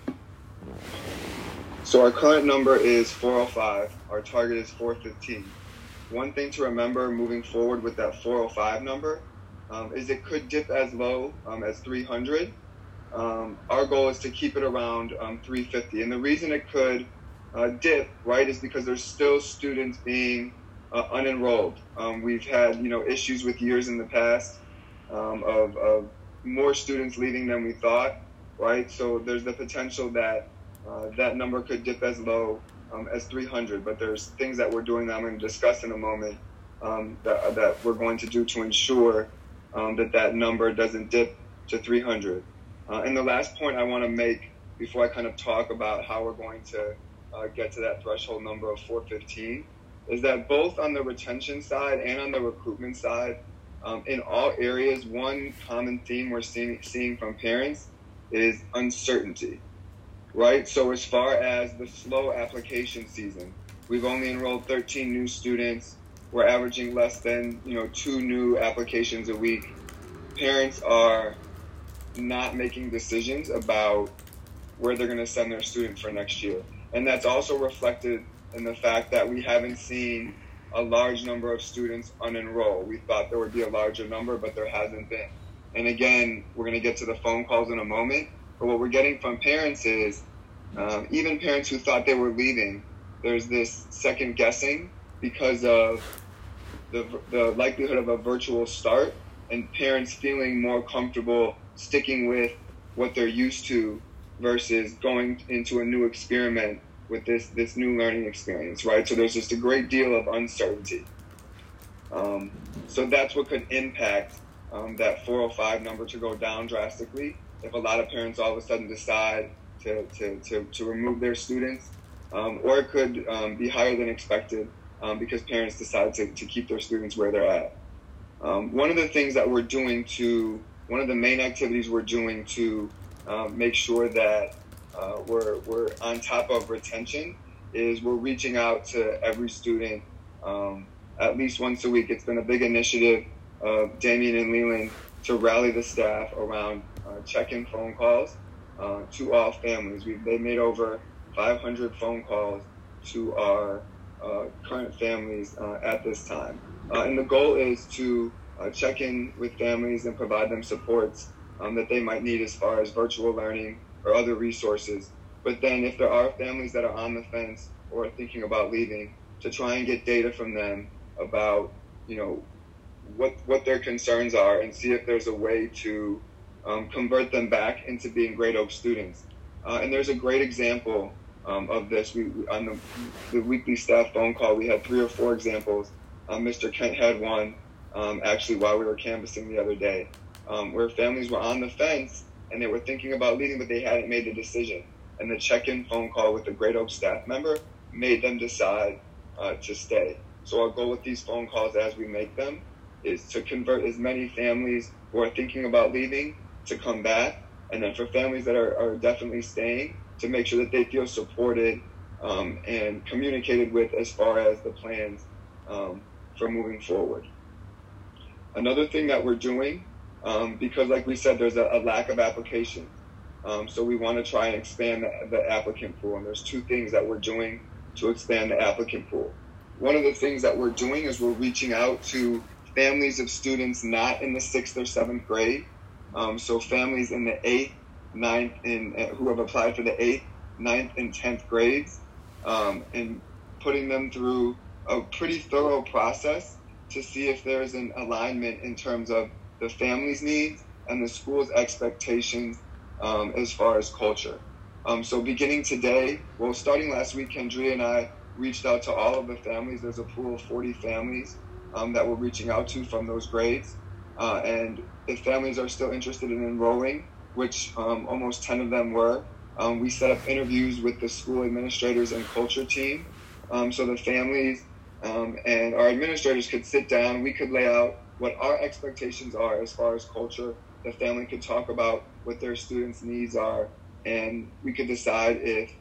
So our current number is 405. Our target is 415. One thing to remember moving forward with that 405 number is it could dip as low as 300. Our goal is to keep it around 350. And the reason it could dip, right, is because there's still students being unenrolled. We've had, issues with years in the past of more students leaving than we thought, right? So there's the potential that that number could dip as low as 300. But there's things that we're doing that I'm going to discuss in a moment that we're going to do to ensure that number doesn't dip to 300. And the last point I want to make before I kind of talk about how we're going to get to that threshold number of 415 is that both on the retention side and on the recruitment side, in all areas, one common theme we're seeing from parents is uncertainty, right? So as far as the slow application season, we've only enrolled 13 new students. We're averaging less than 2 new applications a week. Parents are not making decisions about where they're going to send their student for next year. And that's also reflected in the fact that we haven't seen a large number of students unenroll. We thought there would be a larger number, but there hasn't been. And again, we're going to get to the phone calls in a moment, but what we're getting from parents is, even parents who thought they were leaving, there's this second guessing because of the likelihood of a virtual start and parents feeling more comfortable sticking with what they're used to versus going into a new experiment with this new learning experience, right? So there's just a great deal of uncertainty. So that's what could impact that 405 number to go down drastically if a lot of parents all of a sudden decide to remove their students, or it could be higher than expected because parents decide to keep their students where they're at. One of the things that we're doing one of the main activities we're doing to make sure that we're on top of retention is we're reaching out to every student at least once a week. It's been a big initiative of Damien and Leland to rally the staff around check-in phone calls to all families. They made over 500 phone calls to our current families at this time. And the goal is to check in with families and provide them supports that they might need as far as virtual learning or other resources. But then if there are families that are on the fence or are thinking about leaving, to try and get data from them about, what their concerns are and see if there's a way to convert them back into being Great Oak students. And there's a great example of this. On the weekly staff phone call, we had 3 or 4 examples. Mr. Kent had one actually while we were canvassing the other day, where families were on the fence and they were thinking about leaving, but they hadn't made the decision. And the check-in phone call with the Great Oak staff member made them decide to stay. So our goal with these phone calls as we make them is to convert as many families who are thinking about leaving to come back, and then for families that are definitely staying, to make sure that they feel supported and communicated with as far as the plans for moving forward. Another thing that we're doing, because like we said, there's a lack of applications, so we want to try and expand the applicant pool, and there's 2 things that we're doing to expand the applicant pool. One of the things that we're doing is we're reaching out to families of students not in the 6th or 7th grade, so families in the 8th, 9th, who have applied for the 8th, 9th, and 10th grades, and putting them through a pretty thorough process to see if there's an alignment in terms of the family's needs and the school's expectations as far as culture. So beginning today, starting last week, Kendria and I reached out to all of the families. There's a pool of 40 families that we're reaching out to from those grades. And if families are still interested in enrolling, which almost 10 of them were, we set up interviews with the school administrators and culture team. So the families and our administrators could sit down. We could lay out what our expectations are as far as culture. The family could talk about what their students' needs are, and we could decide if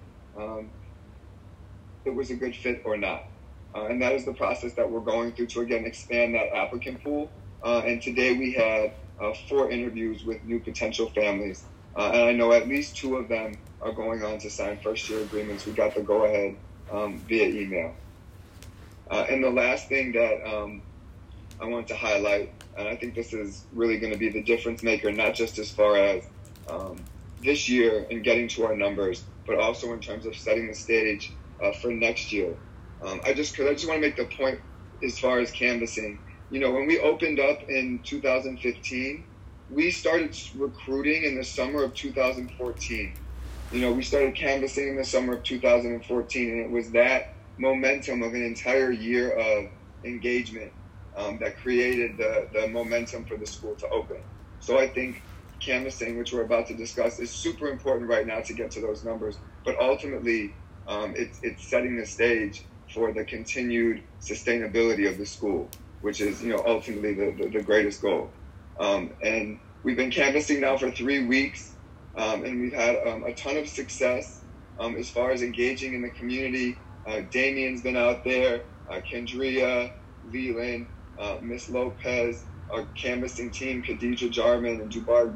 it was a good fit or not. And that is the process that we're going through to, again, expand that applicant pool. And today we had 4 interviews with new potential families. And I know at least 2 of them are going on to sign first-year agreements. We got the go-ahead via email. And the last thing that I want to highlight, and I think this is really going to be the difference maker, not just as far as this year and getting to our numbers, but also in terms of setting the stage for next year. I just want to make the point as far as canvassing. When we opened up in 2015, we started recruiting in the summer of 2014. We started canvassing in the summer of 2014, and it was that momentum of an entire year of engagement that created the momentum for the school to open. So I think canvassing, which we're about to discuss, is super important right now to get to those numbers. But ultimately, it's setting the stage for the continued sustainability of the school, which is, ultimately the greatest goal. And we've been canvassing now for 3 weeks, and we've had a ton of success as far as engaging in the community. Damien's been out there, Kendria, Leland, Miss Lopez, our canvassing team, Khadija Jarman and Dubard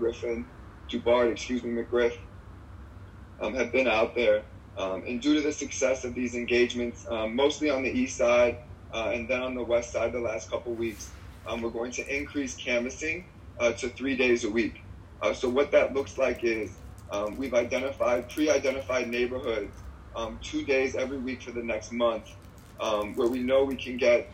McGriff, have been out there. And due to the success of these engagements, mostly on the east side and then on the west side the last couple weeks, we're going to increase canvassing to 3 days a week. So what that looks like is we've pre-identified neighborhoods 2 days every week for the next month where we know we can get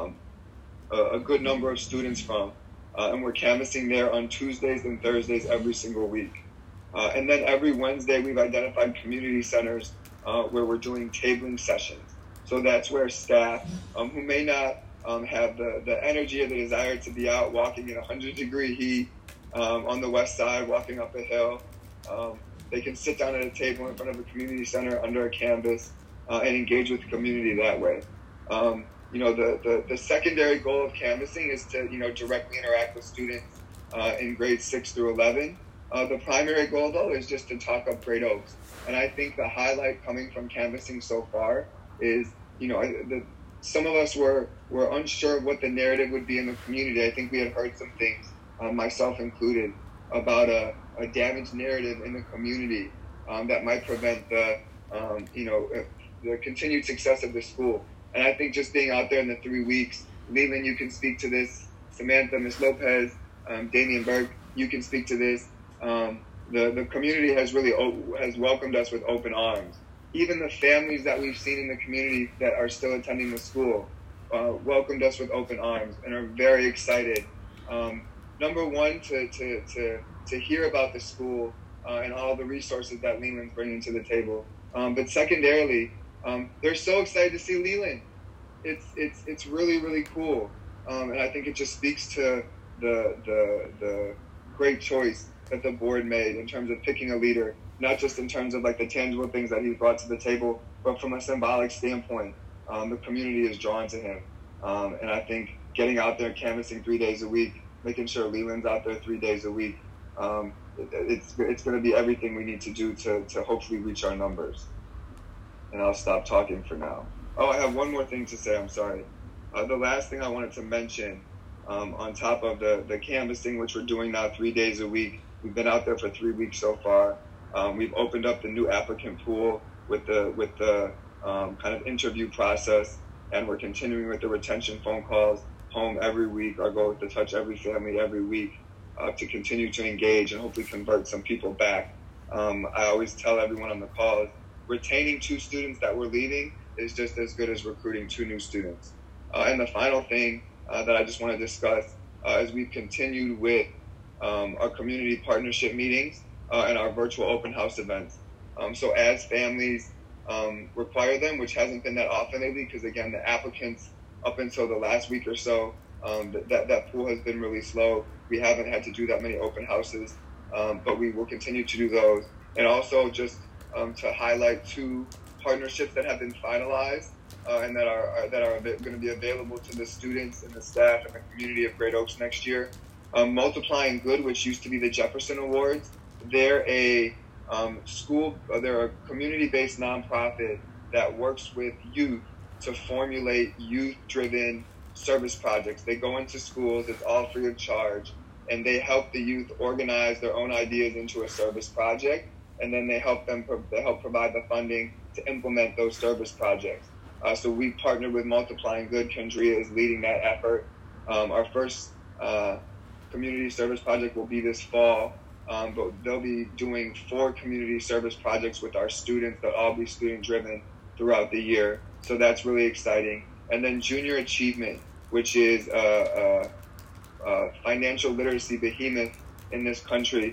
a good number of students from. And we're canvassing there on Tuesdays and Thursdays every single week. And then every Wednesday, we've identified community centers where we're doing tabling sessions. So that's where staff who may not have the energy or the desire to be out walking in 100-degree heat on the west side, walking up a hill, they can sit down at a table in front of a community center under a canvas and engage with the community that way. The secondary goal of canvassing is to, directly interact with students in grades 6 through 11. The primary goal, though, is just to talk up Great Oaks. And I think the highlight coming from canvassing so far is, some of us were unsure of what the narrative would be in the community. I think we had heard some things, myself included, about a damaged narrative in the community that might prevent the continued success of the school. And I think just being out there in the 3 weeks, Leland, you can speak to this, Samantha, Ms. Lopez, Damian Burke, you can speak to this. The community has really has welcomed us with open arms. Even the families that we've seen in the community that are still attending the school welcomed us with open arms and are very excited. Number one, to hear about the school and all the resources that Leland's bringing to the table. But secondarily, they're so excited to see Leland. It's really, really cool. And I think it just speaks to the great choice that the board made in terms of picking a leader, not just in terms of like the tangible things that he brought to the table, but from a symbolic standpoint. The community is drawn to him. And I think getting out there, canvassing 3 days a week, making sure Leland's out there 3 days a week, it's going to be everything we need to do to hopefully reach our numbers. And I'll stop talking for now. Oh, I have one more thing to say. I'm sorry. The last thing I wanted to mention, on top of the canvassing, which we're doing now 3 days a week, we've been out there for 3 weeks so far. We've opened up the new applicant pool with the kind of interview process, and we're continuing with the retention phone calls home every week. Our goal is to touch every family every week to continue to engage and hopefully convert some people back. I always tell everyone on the calls, retaining 2 students that we're leaving is just as good as recruiting 2 new students. And the final thing that I just want to discuss is we've continued with our community partnership meetings and our virtual open house events. So as families require them, which hasn't been that often lately, because again, the applicants up until the last week or so, that pool has been really slow. We haven't had to do that many open houses, but we will continue to do those. And also just to highlight 2 partnerships that have been finalized and that are going to be available to the students and the staff and the community of Great Oaks next year. Multiplying Good, which used to be the Jefferson Awards, they're a they're a community-based nonprofit that works with youth to formulate youth-driven service projects. They go into schools, it's all free of charge, and they help the youth organize their own ideas into a service project, and then they help provide the funding to implement those service projects. So we partnered with Multiplying Good. Kendria is leading that effort. Our first community service project will be this fall, but they'll be doing 4 community service projects with our students. They'll all be student-driven throughout the year. So that's really exciting. And then Junior Achievement, which is a financial literacy behemoth in this country.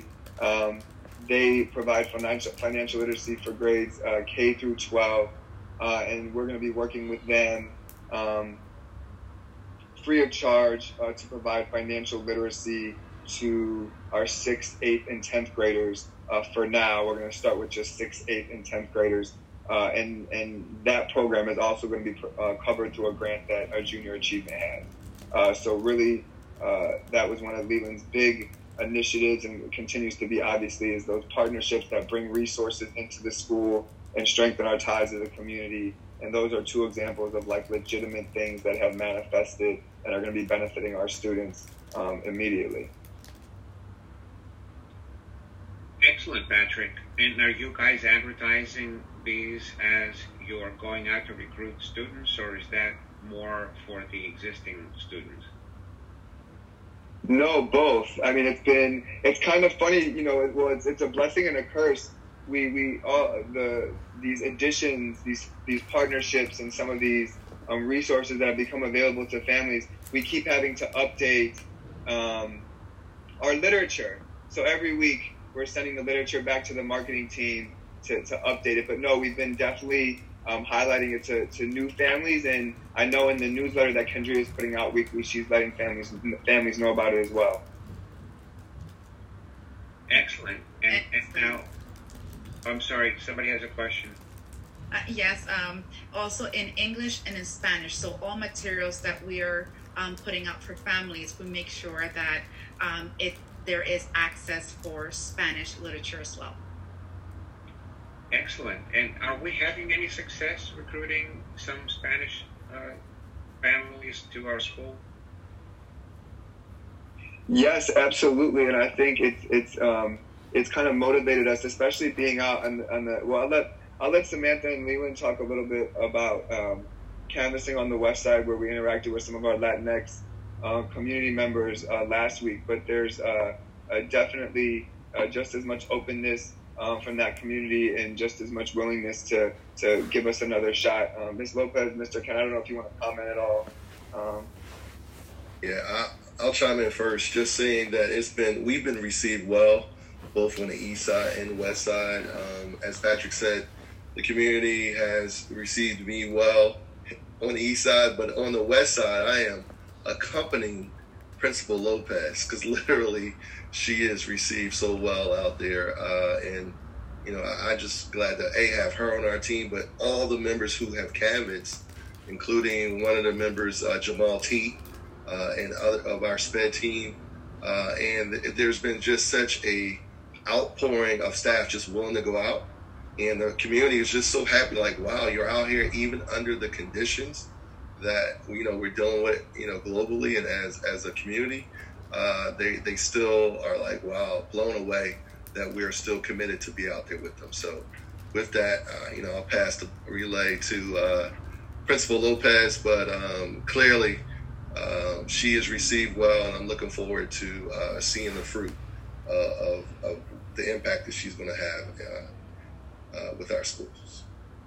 They provide financial literacy for grades K through 12, and we're going to be working with them free of charge to provide financial literacy to our 6th, 8th, and 10th graders. For now, we're going to start with just 6th, 8th, and 10th graders, and that program is also going to be covered through a grant that our Junior Achievement has. So really, that was one of Leland's big initiatives, and continues to be, obviously, is those partnerships that bring resources into the school and strengthen our ties to the community. And those are 2 examples of like legitimate things that have manifested and are going to be benefiting our students immediately. Excellent, Patrick. And are you guys advertising these as you're going out to recruit students, or is that more for the existing students? No, both. I mean, it's kind of funny, it's a blessing and a curse. We all these additions, these partnerships, and some of these resources that have become available to families, we keep having to update our literature. So every week we're sending the literature back to the marketing team to update it. But no, we've been definitely highlighting it to new families, and I know in the newsletter that Kendria is putting out weekly, she's letting families know about it as well. Excellent. And now, I'm sorry, somebody has a question. Yes, also in English and in Spanish. So all materials that we are putting out for families, we make sure that there is access for Spanish literature as well. Excellent. And are we having any success recruiting some Spanish families to our school? Yes, absolutely. And I think it's kind of motivated us, especially being out on the. Well, I'll let Samantha and Leland talk a little bit about canvassing on the West Side, where we interacted with some of our Latinx community members last week. But there's definitely just as much openness from that community and just as much willingness to give us another shot. Ms. Lopez, Mr. Ken, I don't know if you want to comment at all. Yeah, I'll chime in first, just saying that we've been received well, both on the East Side and West Side. As Patrick said, the community has received me well on the East Side, but on the West Side, I am accompanying Principal Lopez, because literally she is received so well out there. And, I'm just glad to, have her on our team, but all the members who have canvassed, including one of the members, Jamal T, and other of our SPED team. And there's been just such a outpouring of staff just willing to go out. And the community is just so happy, like, wow, you're out here even under the conditions that, we're dealing with, globally and as a community. They still are like, wow, blown away that we're still committed to be out there with them. So with that, I'll pass the relay to Principal Lopez, but clearly she is received well, and I'm looking forward to seeing the fruit of the impact that she's going to have with our schools.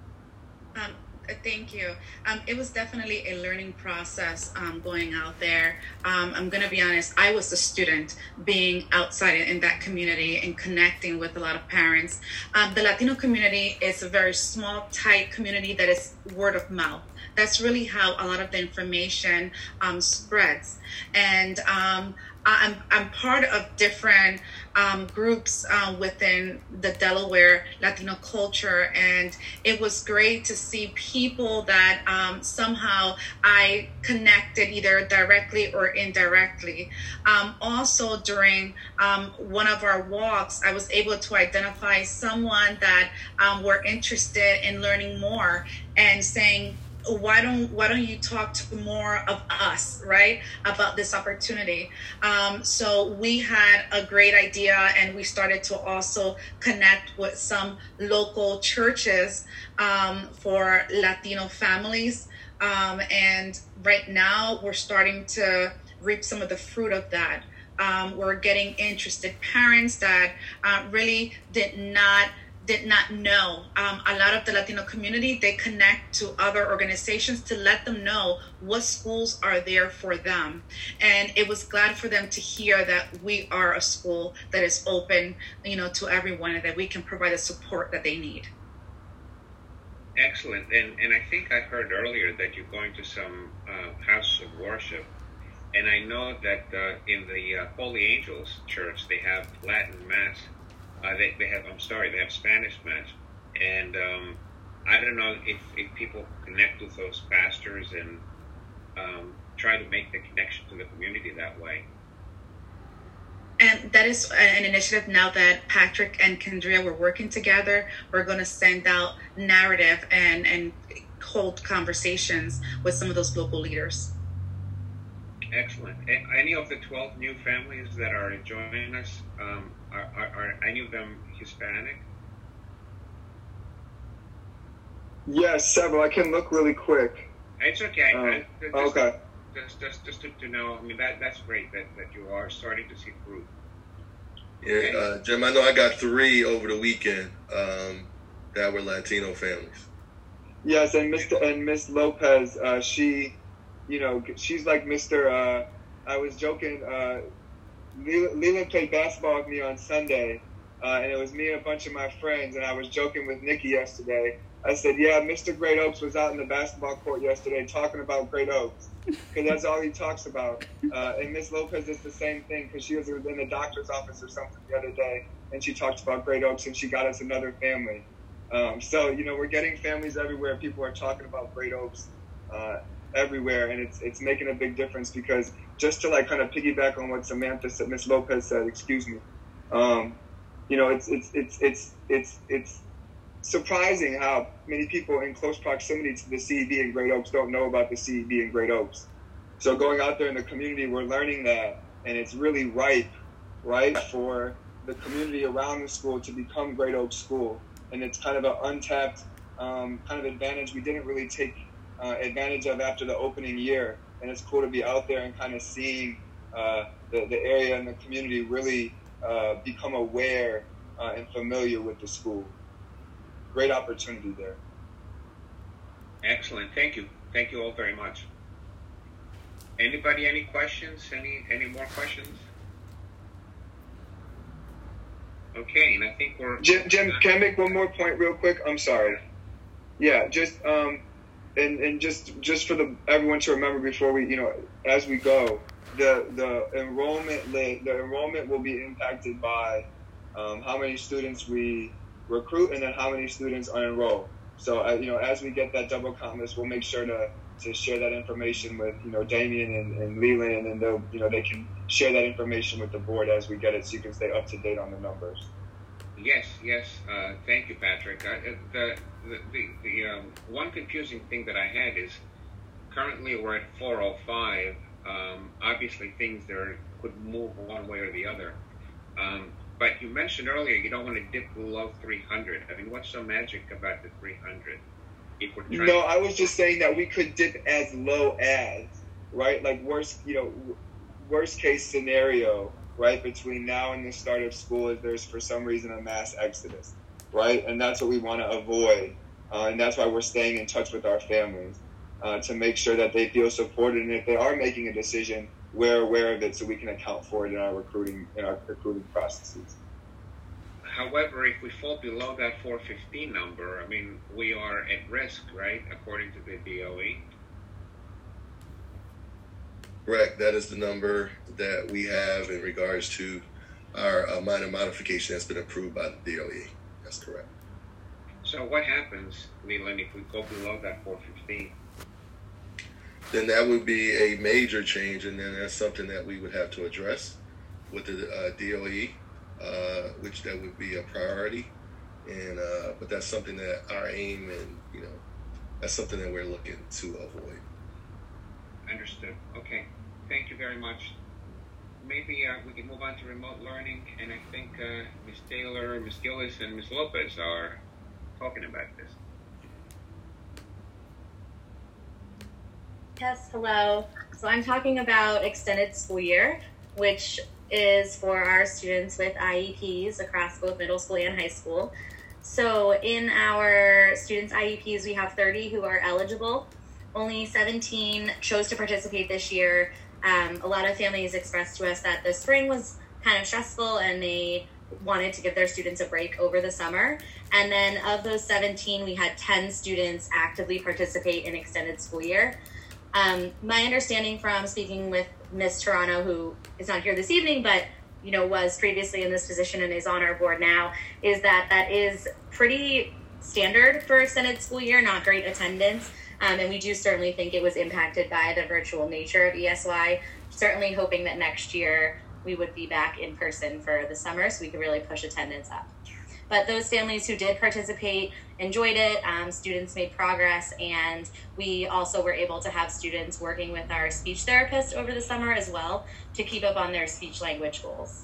Thank you. It was definitely a learning process going out there. I'm going to be honest, I was a student being outside in that community and connecting with a lot of parents. The Latino community is a very small, tight community that is word of mouth. That's really how a lot of the information spreads. And I'm part of different groups within the Delaware Latino culture, and it was great to see people that somehow I connected either directly or indirectly. Also, during one of our walks, I was able to identify someone that were interested in learning more and saying, why don't you talk to more of us, right, about this opportunity? So we had a great idea, and we started to also connect with some local churches for Latino families. And right now we're starting to reap some of the fruit of that. We're getting interested parents that really did not know. A lot of the Latino community, they connect to other organizations to let them know what schools are there for them. And it was glad for them to hear that we are a school that is open, to everyone, and that we can provide the support that they need. Excellent. And I think I heard earlier that you're going to some houses of worship. And I know that in the Holy Angels Church, they have Latin Mass. They have Spanish Mass, and I don't know if people connect with those pastors and try to make the connection to the community that way. And that is an initiative now that Patrick and Kendria were working together. We're going to send out narrative and hold conversations with some of those local leaders. Excellent. Any of the 12 new families that are joining us, are any of them Hispanic? Yes, several. I can look really quick. It's okay. Okay. Just to know, I mean, that's great that you are starting to see fruit. Yeah, Jim, I know I got 3 over the weekend that were Latino families. Yes, and Miss Lopez, she's like Mr. I was joking. Leland played basketball with me on Sunday, and it was me and a bunch of my friends, and I was joking with Nikki yesterday. I said, yeah, Mr. Great Oaks was out in the basketball court yesterday talking about Great Oaks, because that's all he talks about. And Miss Lopez is the same thing, because she was in the doctor's office or something the other day, and she talked about Great Oaks, and she got us another family. So, you know, we're getting families everywhere. People are talking about Great Oaks everywhere, and it's making a big difference, because just to like kind of piggyback on what Samantha said, Miss Lopez said, excuse me, you know, it's surprising how many people in close proximity to the CEB in Great Oaks don't know about the CEB in Great Oaks. So going out there in the community, we're learning that, and it's really ripe for the community around the school to become Great Oaks School. And it's kind of an untapped kind of advantage we didn't really take advantage of after the opening year. And it's cool to be out there and kind of seeing the area and the community really become aware and familiar with the school. Great opportunity there. Excellent. Thank you. Thank you all very much. Anybody, any questions? Any more questions? Okay, and I think we're... Jim, can I make one more point real quick? I'm sorry. Yeah, just and just for everyone to remember before we, you know, as we go, the enrollment will be impacted by how many students we recruit and then how many students unenroll. So you know, as we get that double count list, we'll make sure to share that information with, you know, Damien and Leland, and they'll, you know, they can share that information with the board as we get it, so you can stay up to date on the numbers. Yes. Thank you, Patrick. The one confusing thing that I had is currently we're at 405. Obviously, things there could move one way or the other. But you mentioned earlier you don't want to dip below 300. I mean, what's so magic about the 300? No, I was just saying that we could dip as low as, right? Like worst case scenario, right? Between now and the start of school, if there's for some reason a mass exodus, right? And that's what we want to avoid. And that's why we're staying in touch with our families to make sure that they feel supported. And if they are making a decision, we're aware of it so we can account for it in our recruiting processes. However, if we fall below that 415 number, I mean, we are at risk, right, according to the DOE? Correct. That is the number that we have in regards to our minor modification that's been approved by the DOE. That's correct. So what happens, Leland, if we go below that 415? Then that would be a major change, and then that's something that we would have to address with the DOE. Which that would be a priority, and but that's something that our aim, and you know, that's something that we're looking to avoid. Understood. Okay, thank you very much. Maybe we can move on to remote learning, and I think Ms. Taylor, Ms. Gillis, and Ms. Lopez are talking about this. Yes, hello. So I'm talking about extended school year, which is for our students with IEPs across both middle school and high school. So in our students' IEPs, we have 30 who are eligible. Only 17 chose to participate this year. A lot of families expressed to us that the spring was kind of stressful and they wanted to give their students a break over the summer. And then of those 17, we had 10 students actively participate in extended school year. My understanding from speaking with Ms. Toronto, who is not here this evening, but you know, was previously in this position and is on our board now, is that that is pretty standard for extended school year, not great attendance. And we do certainly think it was impacted by the virtual nature of ESY. Certainly hoping that next year we would be back in person for the summer so we could really push attendance up. But those families who did participate enjoyed it. Students made progress, and we also were able to have students working with our speech therapist over the summer as well to keep up on their speech language goals.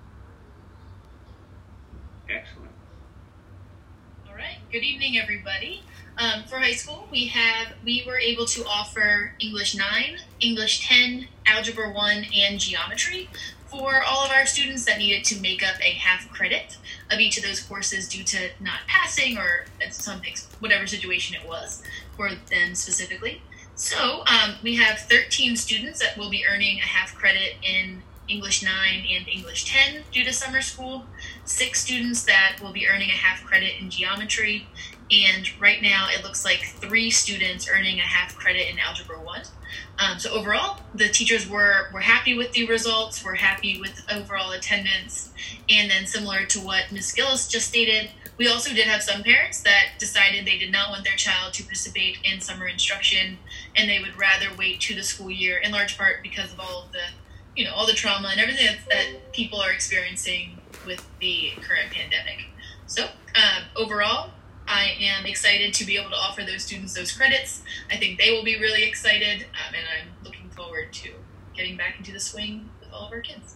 Excellent. All right. Good evening, everybody. For high school, we were able to offer English 9, English 10, Algebra 1, and Geometry for all of our students that needed to make up a half credit of each of those courses due to not passing or whatever situation it was for them specifically. So we have 13 students that will be earning a half credit in English 9 and English 10 due to summer school. 6 students that will be earning a half credit in geometry, and right now it looks like 3 students earning a half credit in Algebra 1. So overall, the teachers were happy with the results, were happy with overall attendance, and then similar to what Ms. Gillis just stated, we also did have some parents that decided they did not want their child to participate in summer instruction, and they would rather wait to the school year, in large part because of all of the, all the trauma and everything that people are experiencing with the current pandemic. So overall, I am excited to be able to offer those students those credits. I think they will be really excited, and I'm looking forward to getting back into the swing with all of our kids.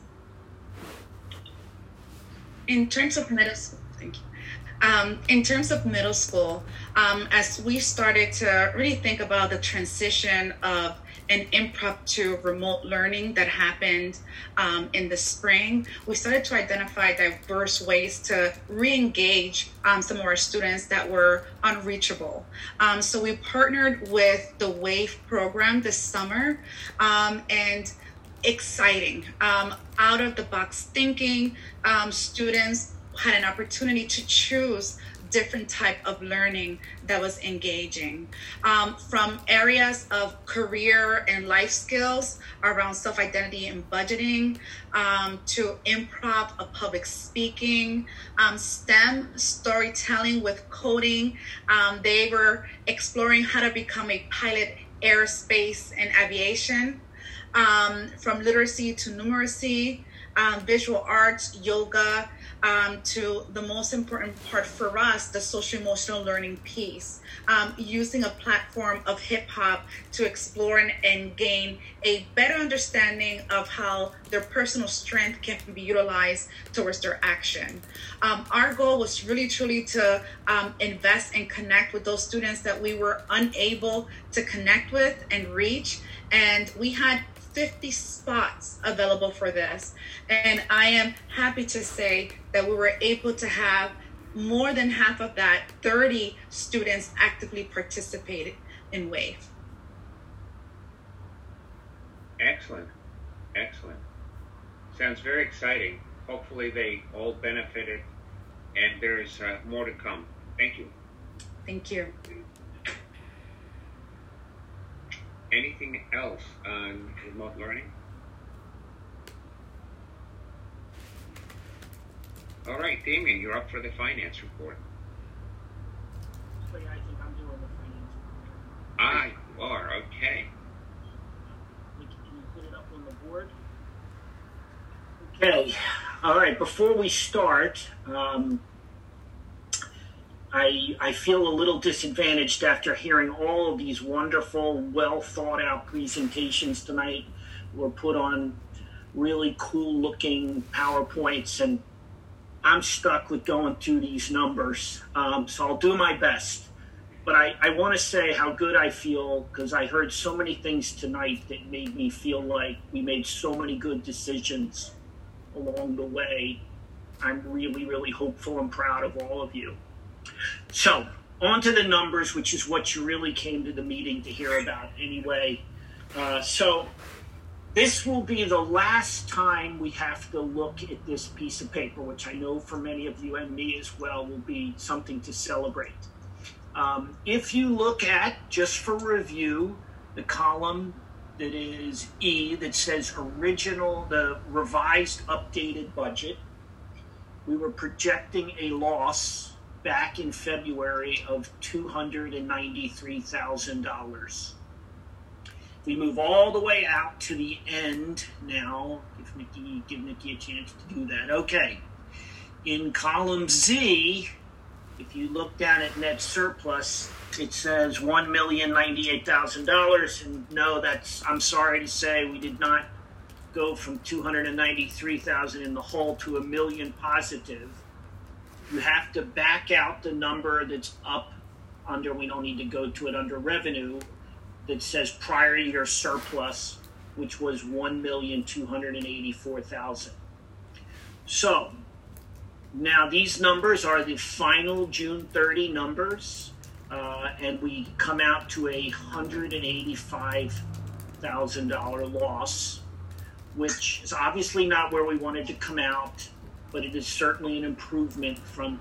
In terms of middle school, thank you. In terms of middle school, as we started to really think about the transition of an improv to remote learning that happened in the spring, we started to identify diverse ways to re-engage some of our students that were unreachable. So we partnered with the WAVE program this summer, and exciting, out of the box thinking, students had an opportunity to choose different type of learning that was engaging, from areas of career and life skills around self-identity and budgeting, to improv of public speaking, STEM storytelling with coding. They were exploring how to become a pilot aerospace and aviation, from literacy to numeracy, visual arts, yoga, to the most important part for us, the social emotional learning piece, using a platform of hip hop to explore and gain a better understanding of how their personal strength can be utilized towards their action. Our goal was really truly to invest and connect with those students that we were unable to connect with and reach, and we had 50 spots available for this. And I am happy to say that we were able to have more than half of that, 30 students actively participated in WAVE. Excellent. Excellent. Sounds very exciting. Hopefully they all benefited, and there's more to come. Thank you. Thank you. Anything else on remote learning? All right, Damien, you're up for the finance report. I think I'm doing the finance report. Ah, you are, okay. Can you put it up on the board? Okay, all right, before we start, I feel a little disadvantaged after hearing all of these wonderful, well thought out presentations tonight. Were put on really cool looking PowerPoints, and I'm stuck with going through these numbers. So I'll do my best. But I want to say how good I feel, because I heard so many things tonight that made me feel like we made so many good decisions along the way. I'm really, really hopeful and proud of all of you. So, on to the numbers, which is what you really came to the meeting to hear about anyway. So, this will be the last time we have to look at this piece of paper, which I know for many of you and me as well will be something to celebrate. If you look at, just for review, the column that is E that says the revised updated budget, we were projecting a loss back in February of $293,000. We move all the way out to the end now. Give Nikki a chance to do that. Okay. In column Z, if you look down at net surplus, it says $1,098,000. And no, I'm sorry to say, we did not go from $293,000 in the hole to $1 million positive. You have to back out the number that's up under, we don't need to go to it, under revenue, that says prior year surplus, which was $1,284,000. So now these numbers are the final June 30 numbers, and we come out to a $185,000 loss, which is obviously not where we wanted to come out. but it is certainly an improvement from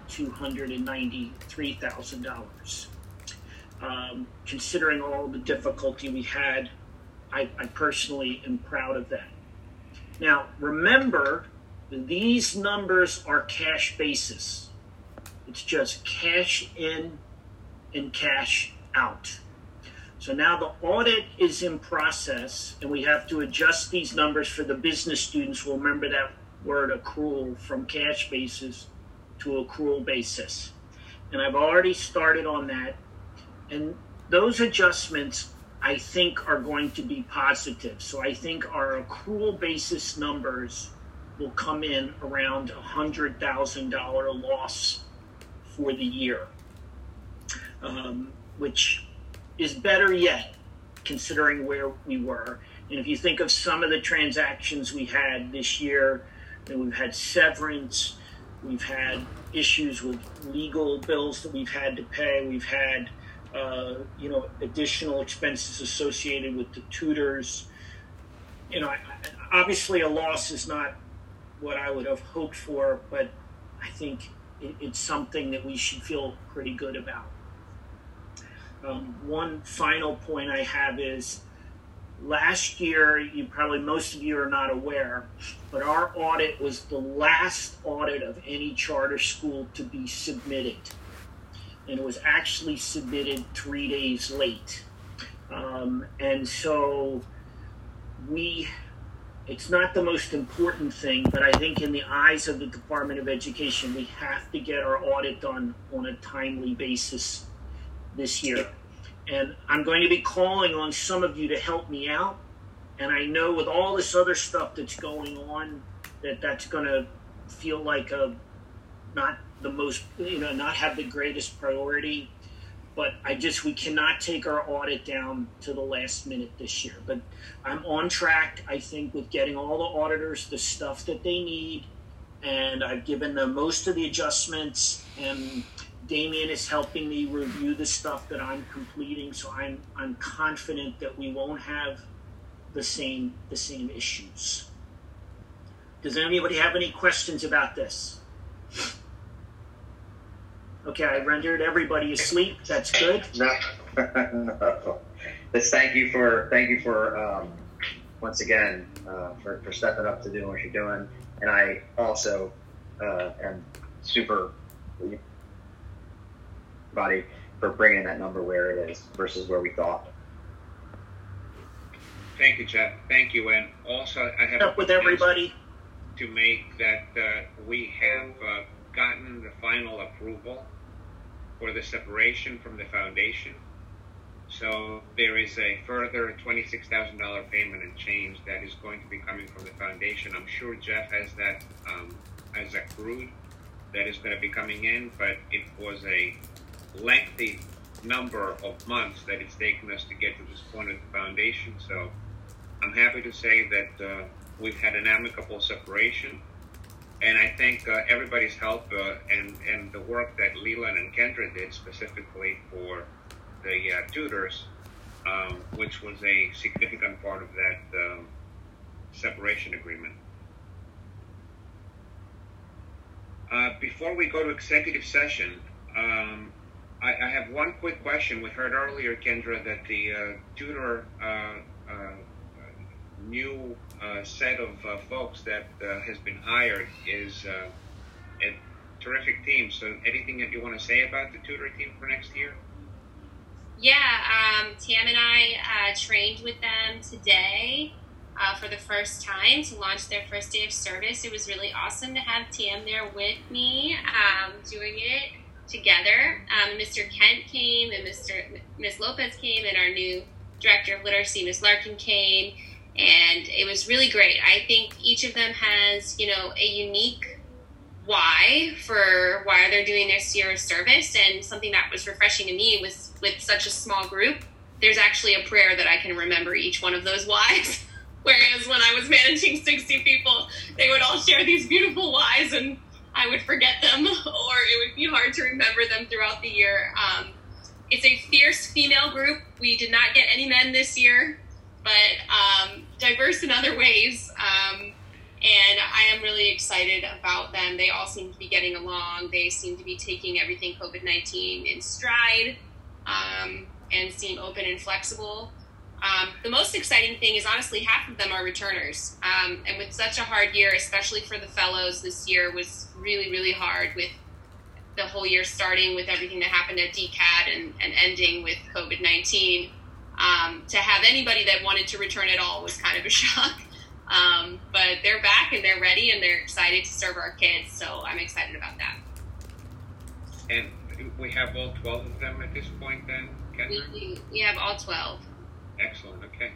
$293,000. Considering all the difficulty we had, I personally am proud of that. Now, remember, these numbers are cash basis. It's just cash in and cash out. So now the audit is in process, and we have to adjust these numbers for the business students. We'll remember that word accrual, from cash basis to accrual basis. And I've already started on that. And those adjustments, I think, are going to be positive. So I think our accrual basis numbers will come in around $100,000 loss for the year, which is better yet, considering where we were. And if you think of some of the transactions we had this year, and we've had severance, we've had issues with legal bills that we've had to pay, we've had additional expenses associated with the tutors. Obviously a loss is not what I would have hoped for, but I think it's something that we should feel pretty good about. One final point I have is, last year, most of you are not aware, but our audit was the last audit of any charter school to be submitted. And it was actually submitted 3 days late. And so it's not the most important thing, but I think in the eyes of the Department of Education, we have to get our audit done on a timely basis this year. And I'm going to be calling on some of you to help me out. And I know with all this other stuff that's going on, that's going to feel like not the most, not have the greatest priority. But we cannot take our audit down to the last minute this year. But I'm on track, I think, with getting all the auditors the stuff that they need. And I've given them most of the adjustments, and Damien is helping me review the stuff that I'm completing. So I'm confident that we won't have the same issues. Does anybody have any questions about this? Okay, I rendered everybody asleep. That's good. No. Just thank you for once again for stepping up to doing what you're doing, and I also am super body for bringing that number where it is versus where we thought. Thank you, Jeff. Thank you, and also I have up with everybody to make that we have gotten the final approval for the separation from the foundation. So there is a further $26,000 payment and change that is going to be coming from the foundation. I'm sure Jeff has that as accrued, that is going to be coming in, but it was a lengthy number of months that it's taken us to get to this point of the foundation. So I'm happy to say that we've had an amicable separation. And I thank everybody's help and the work that Leland and Kendra did specifically for the tutors, which was a significant part of that separation agreement. Before we go to executive session, I have one quick question. We heard earlier, Kendra, that the tutor new set of folks that has been hired is a terrific team. So anything that you want to say about the tutor team for next year? Yeah, Tam and I trained with them today for the first time to launch their first day of service. It was really awesome to have Tam there with me doing it together. Mr. Kent came, and Ms. Lopez came, and our new director of literacy, Ms. Larkin, came. And it was really great. I think each of them has, a unique why for why they're doing their year of service. And something that was refreshing to me was, with such a small group, there's actually a prayer that I can remember each one of those whys. Whereas when I was managing 60 people, they would all share these beautiful whys and I would forget them, or it would be hard to remember them throughout the year. It's a fierce female group. We did not get any men this year, but diverse in other ways. And I am really excited about them. They all seem to be getting along. They seem to be taking everything COVID-19 in stride, and seem open and flexible. The most exciting thing is honestly half of them are returners. And with such a hard year, especially for the fellows, this year was really, really hard with the whole year starting with everything that happened at DCAT and ending with COVID-19. To have anybody that wanted to return at all was kind of a shock. But they're back and they're ready and they're excited to serve our kids. So I'm excited about that. And we have all 12 of them at this point then, Catherine? We have all 12. Excellent, okay.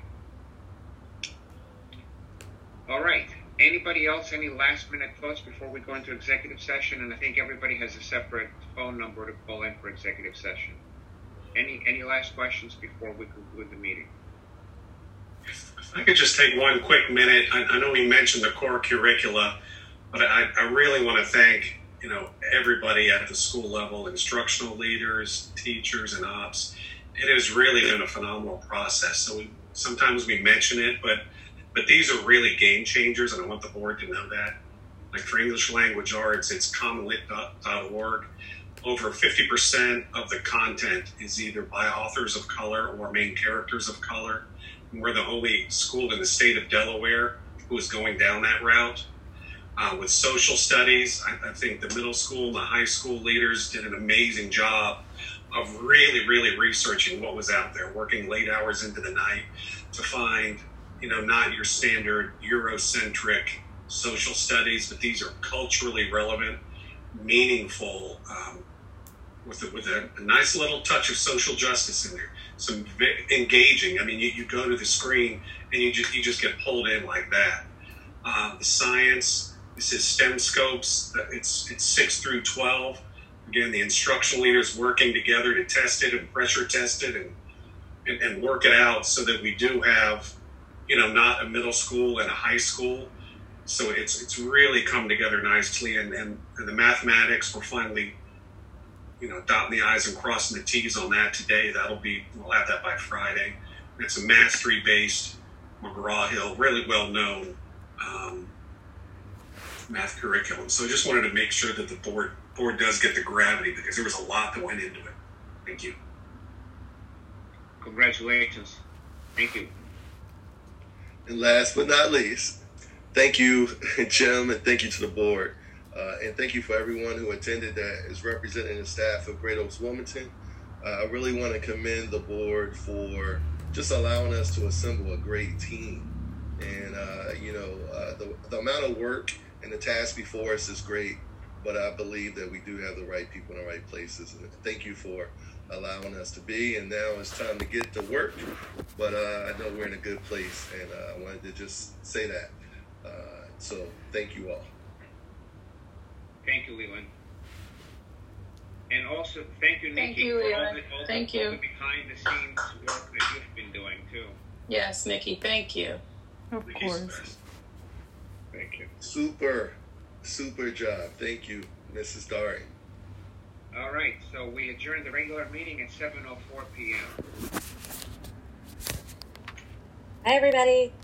All right. Anybody else, any last minute thoughts before we go into executive session? And I think everybody has a separate phone number to call in for executive session. Any last questions before we conclude the meeting? If I could just take one quick minute. I know we mentioned the core curricula, but I really want to thank, everybody at the school level, instructional leaders, teachers, and ops. It has really been a phenomenal process. So sometimes we mention it, but these are really game changers, and I want the board to know that. Like for English language arts, it's commonlit.org. Over 50% of the content is either by authors of color or main characters of color. And we're the only school in the state of Delaware who is going down that route. With social studies, I think the middle school and the high school leaders did an amazing job of really, really researching what was out there, working late hours into the night to find, not your standard Eurocentric social studies, but these are culturally relevant, meaningful, with a nice little touch of social justice in there. Some engaging. I mean, you go to the screen and you just get pulled in like that. The science. This is STEM scopes. It's 6 through 12. Again, the instructional leaders working together to test it and pressure test it and work it out so that we do have, not a middle school and a high school. So it's really come together nicely. And the mathematics, we're finally, dotting the I's and crossing the T's on that today. We'll have that by Friday. It's a mastery-based McGraw-Hill, really well-known math curriculum. So I just wanted to make sure that the board does get the gravity, because there was a lot that went into it. Thank you. Congratulations. Thank you. And last but not least, thank you, Jim, and thank you to the board. And thank you for everyone who attended that is representing the staff of Great Oaks Wilmington. I really want to commend the board for just allowing us to assemble a great team. And, the amount of work and the task before us is great, but I believe that we do have the right people in the right places. And thank you for allowing us to be. And now it's time to get to work. But I know we're in a good place, and I wanted to just say that. So thank you all. Thank you, Leland. And also, thank you, Nikki, Thank you, Leland. Thank you. all the behind-the-scenes work that you've been doing, too. Yes, Nikki, thank you. Of course. Thank you. Super job. Thank you, Mrs. Dari. All right, so we adjourn the regular meeting at 7:04 p.m. Hi, everybody.